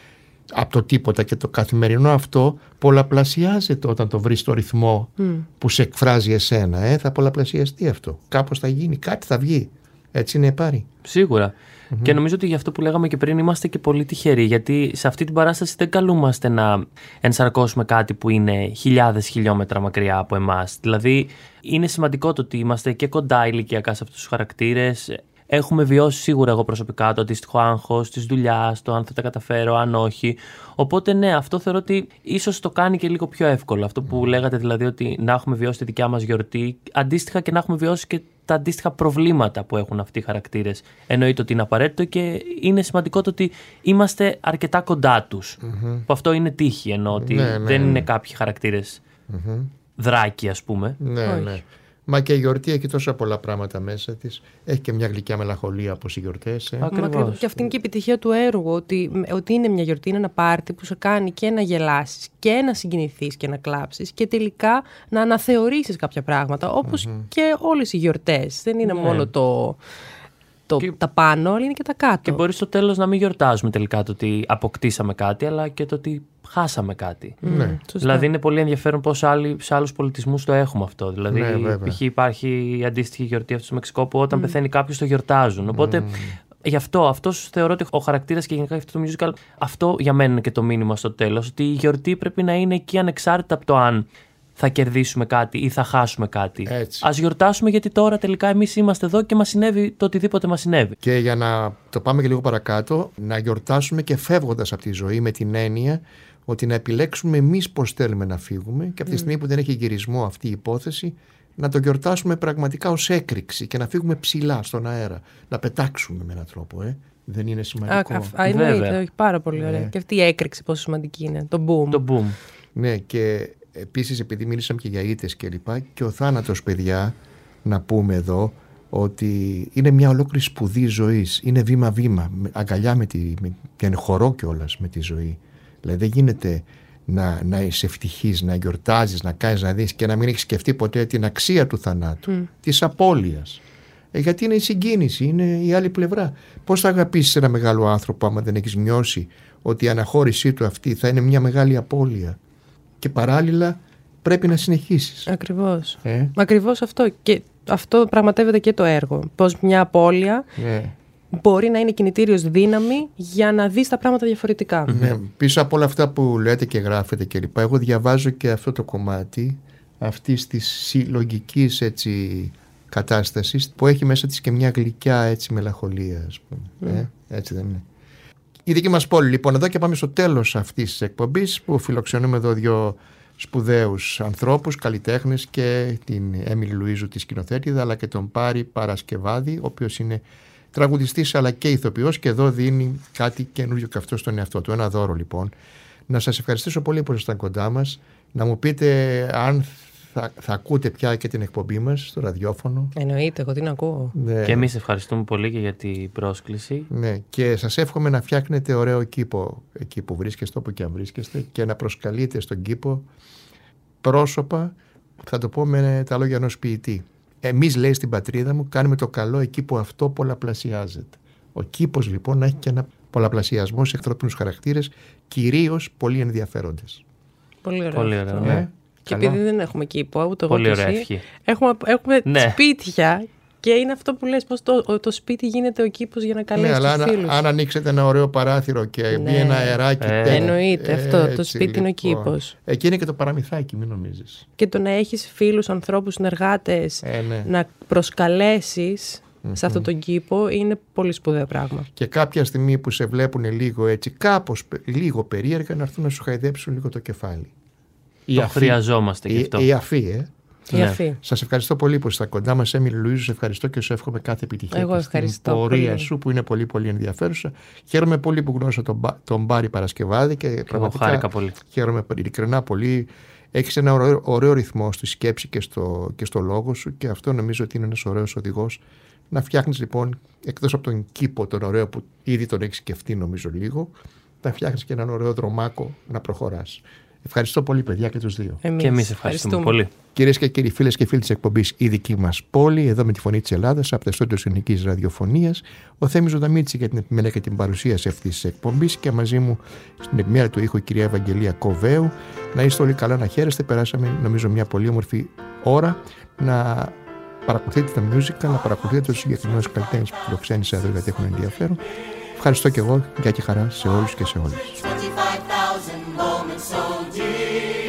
από το τίποτα, και το καθημερινό αυτό πολλαπλασιάζεται όταν το βρεις στο ρυθμό που σε εκφράζει εσένα. Θα πολλαπλασιαστεί αυτό. Κάπως θα γίνει, κάτι θα βγει. Έτσι είναι πάρει. Σίγουρα. Και νομίζω ότι γι' αυτό που λέγαμε και πριν είμαστε και πολύ τυχεροί, γιατί σε αυτή την παράσταση δεν καλούμαστε να ενσαρκώσουμε κάτι που είναι χιλιάδες χιλιόμετρα μακριά από εμάς. Δηλαδή είναι σημαντικό το ότι είμαστε και κοντά ηλικιακά σε αυτούς τους χαρακτήρες. Έχουμε βιώσει σίγουρα εγώ προσωπικά το αντίστοιχο άγχος της δουλειάς, το αν θα τα καταφέρω, αν όχι. Οπότε ναι, αυτό θεωρώ ότι ίσως το κάνει και λίγο πιο εύκολο. Αυτό που λέγατε δηλαδή, ότι να έχουμε βιώσει τη δικιά μας γιορτή, αντίστοιχα και να έχουμε βιώσει και τα αντίστοιχα προβλήματα που έχουν αυτοί οι χαρακτήρες. Εννοείται ότι είναι απαραίτητο και είναι σημαντικό το ότι είμαστε αρκετά κοντά τους. Που αυτό είναι τύχη, ενώ ότι δεν είναι κάποιοι χαρακτήρες δράκοι, ας πούμε. Ναι. Μα και η γιορτή έχει τόσα πολλά πράγματα μέσα της. Έχει και μια γλυκιά μελαγχολία όπως οι γιορτές. Ακριβώς. Και αυτή είναι και η επιτυχία του έργου. Ότι είναι μια γιορτή, είναι ένα πάρτι που σε κάνει και να γελάσεις και να συγκινηθείς και να κλάψεις και τελικά να αναθεωρήσεις κάποια πράγματα. Όπως και όλες οι γιορτές. Δεν είναι μόνο τα πάνω, αλλά είναι και τα κάτω. Και μπορεί στο τέλος να μην γιορτάζουμε τελικά το ότι αποκτήσαμε κάτι, αλλά και το ότι χάσαμε κάτι. Δηλαδή είναι πολύ ενδιαφέρον πώς σε άλλους πολιτισμούς το έχουμε αυτό. Δηλαδή π.χ. υπάρχει η αντίστοιχη γιορτή αυτή στο Μεξικό που όταν πεθαίνει κάποιος το γιορτάζουν. Οπότε γι' αυτό θεωρώ ότι ο χαρακτήρας και γενικά αυτό το musical, αυτό για μένα είναι και το μήνυμα στο τέλος, ότι η γιορτή πρέπει να είναι εκεί ανεξάρτητα από το αν θα κερδίσουμε κάτι ή θα χάσουμε κάτι. Ας γιορτάσουμε, γιατί τώρα τελικά εμείς είμαστε εδώ και μας συνέβη το οτιδήποτε μας συνέβη. Και για να το πάμε και λίγο παρακάτω, να γιορτάσουμε και φεύγοντας από τη ζωή, με την έννοια ότι να επιλέξουμε εμείς πώς θέλουμε να φύγουμε, και από τη στιγμή που δεν έχει γυρισμό αυτή η υπόθεση, να το γιορτάσουμε πραγματικά ως έκρηξη και να φύγουμε ψηλά στον αέρα. Να πετάξουμε με έναν τρόπο. Δεν είναι σημαντικό. Είναι πάρα πολύ ωραία. Και αυτή η έκρηξη πόσο σημαντική είναι. Το boom. Ναι, και επίσης, επειδή μίλησαμε και για ήττες και λοιπά, και ο θάνατος, παιδιά, να πούμε εδώ ότι είναι μια ολόκληρη σπουδή ζωής. Είναι βήμα-βήμα, αγκαλιά και χορό κιόλας με τη ζωή. Δηλαδή δεν γίνεται να είσαι ευτυχής, να γιορτάζεις, να κάνεις, να δεις και να μην έχεις σκεφτεί ποτέ την αξία του θανάτου, της απώλειας. Γιατί είναι η συγκίνηση, είναι η άλλη πλευρά. Πώς θα αγαπήσεις ένα μεγάλο άνθρωπο άμα δεν έχεις νιώσει ότι η αναχώρησή του αυτή θα είναι μια μεγάλη απώλεια? Και παράλληλα πρέπει να συνεχίσεις. Ακριβώς. Ακριβώς αυτό. Και αυτό πραγματεύεται και το έργο. Πώς μια απώλεια μπορεί να είναι κινητήριος δύναμη για να δεις τα πράγματα διαφορετικά. Πίσω από όλα αυτά που λέτε και γράφετε και λοιπά, εγώ διαβάζω και αυτό το κομμάτι αυτής της συλλογικής κατάστασης που έχει μέσα της και μια γλυκιά μελαγχολία, ας πούμε. Έτσι δεν είναι? Η δική μας πόλη, λοιπόν, εδώ, και πάμε στο τέλος αυτής της εκπομπής, που φιλοξενούμε εδώ δύο σπουδαίους ανθρώπους, καλλιτέχνες, και την Έμιλη Λουίζου, τη σκηνοθέτηδα, αλλά και τον Πάρη Παρασκευάδη, ο οποίος είναι τραγουδιστής αλλά και ηθοποιός, και εδώ δίνει κάτι καινούριο και αυτό στον εαυτό του. Ένα δώρο, λοιπόν. Να σας ευχαριστήσω πολύ που ήσασταν κοντά μας. Να μου πείτε αν θα ακούτε πια και την εκπομπή μας στο ραδιόφωνο. Εννοείται, εγώ την ακούω. Ναι. Και εμείς ευχαριστούμε πολύ και για την πρόσκληση. Ναι, και σας εύχομαι να φτιάχνετε ωραίο κήπο εκεί που βρίσκεστε, όπου και αν βρίσκεστε, και να προσκαλείτε στον κήπο πρόσωπα, θα το πω με τα λόγια ενός ποιητή. Εμείς, λέει, στην πατρίδα μου κάνουμε το καλό εκεί που αυτό πολλαπλασιάζεται. Ο κήπος, λοιπόν, να έχει και ένα πολλαπλασιασμό σε ανθρώπινους χαρακτήρες, κυρίως πολύ ενδιαφέροντες. Πολύ ωραία. Πολύ ωραία. Και επειδή δεν έχουμε κήπο, ούτε εγώ πολύ και ωραία εσύ, ευχή. έχουμε σπίτια. Και είναι αυτό που λες, πως το σπίτι γίνεται ο κήπος για να καλέσει τους φίλους. Αν ανοίξετε ένα ωραίο παράθυρο και μπει ένα αεράκι. Εννοείται αυτό, το σπίτι είναι ο κήπος. Εκεί είναι και το παραμυθάκι, μην νομίζεις. Και το να έχεις φίλους, ανθρώπους, συνεργάτες, να προσκαλέσεις σε αυτόν τον κήπο είναι πολύ σπουδαίο πράγμα. Και κάποια στιγμή που σε βλέπουν λίγο έτσι, κάπως λίγο περίεργα, να έρθουν να σου χαϊδέψουν λίγο το κεφάλι. Το χρειαζόμαστε και αυτό. Η αφή, Ναι. Σας ευχαριστώ πολύ που ήσασταν κοντά μας. Έμιλη Λουίζου, σε ευχαριστώ και σου εύχομαι κάθε επιτυχία στην πορεία σου, που είναι πολύ πολύ ενδιαφέρουσα. Χαίρομαι πολύ που γνώρισα τον Πάρη Παρασκευάδη και πραγματικά χάρηκα πολύ. Χαίρομαι ειλικρινά πολύ. Έχεις ένα ωραίο ρυθμό στη σκέψη και στο λόγο σου, και αυτό νομίζω ότι είναι ένας ωραίος οδηγός. Να φτιάχνεις, λοιπόν, εκτός από τον κήπο τον ωραίο που ήδη τον έχεις σκεφτεί νομίζω λίγο, να φτιάχνεις και έναν ωραίο δρομάκο να προχωράς. Ευχαριστώ πολύ, παιδιά, και τους δύο. Και εμείς ευχαριστούμε πολύ. Κυρίες και κύριοι, φίλες και φίλοι της εκπομπής «Η δική μας πόλη», εδώ με τη φωνή της Ελλάδας, από τα στούντιο της Ελληνικής Ραδιοφωνίας, ο Θέμης Ζωνταμίτσι για την επιμέλεια και την παρουσίαση αυτής της εκπομπής και μαζί μου στην επιμέλεια του ήχου η κυρία Ευαγγελία Κοβέου. Να είστε όλοι καλά, να χαίρεστε. Περάσαμε, νομίζω, μια πολύ όμορφη ώρα. Να παρακολουθείτε τα musical, να παρακολουθείτε τους συγκεκριμένους καλλιτέχνες που φιλοξένησα εδώ γιατί έχουν ενδιαφέρον. Ευχαριστώ και εγώ. Γεια και χαρά σε όλους και σε όλες. 25,000 moments so dear.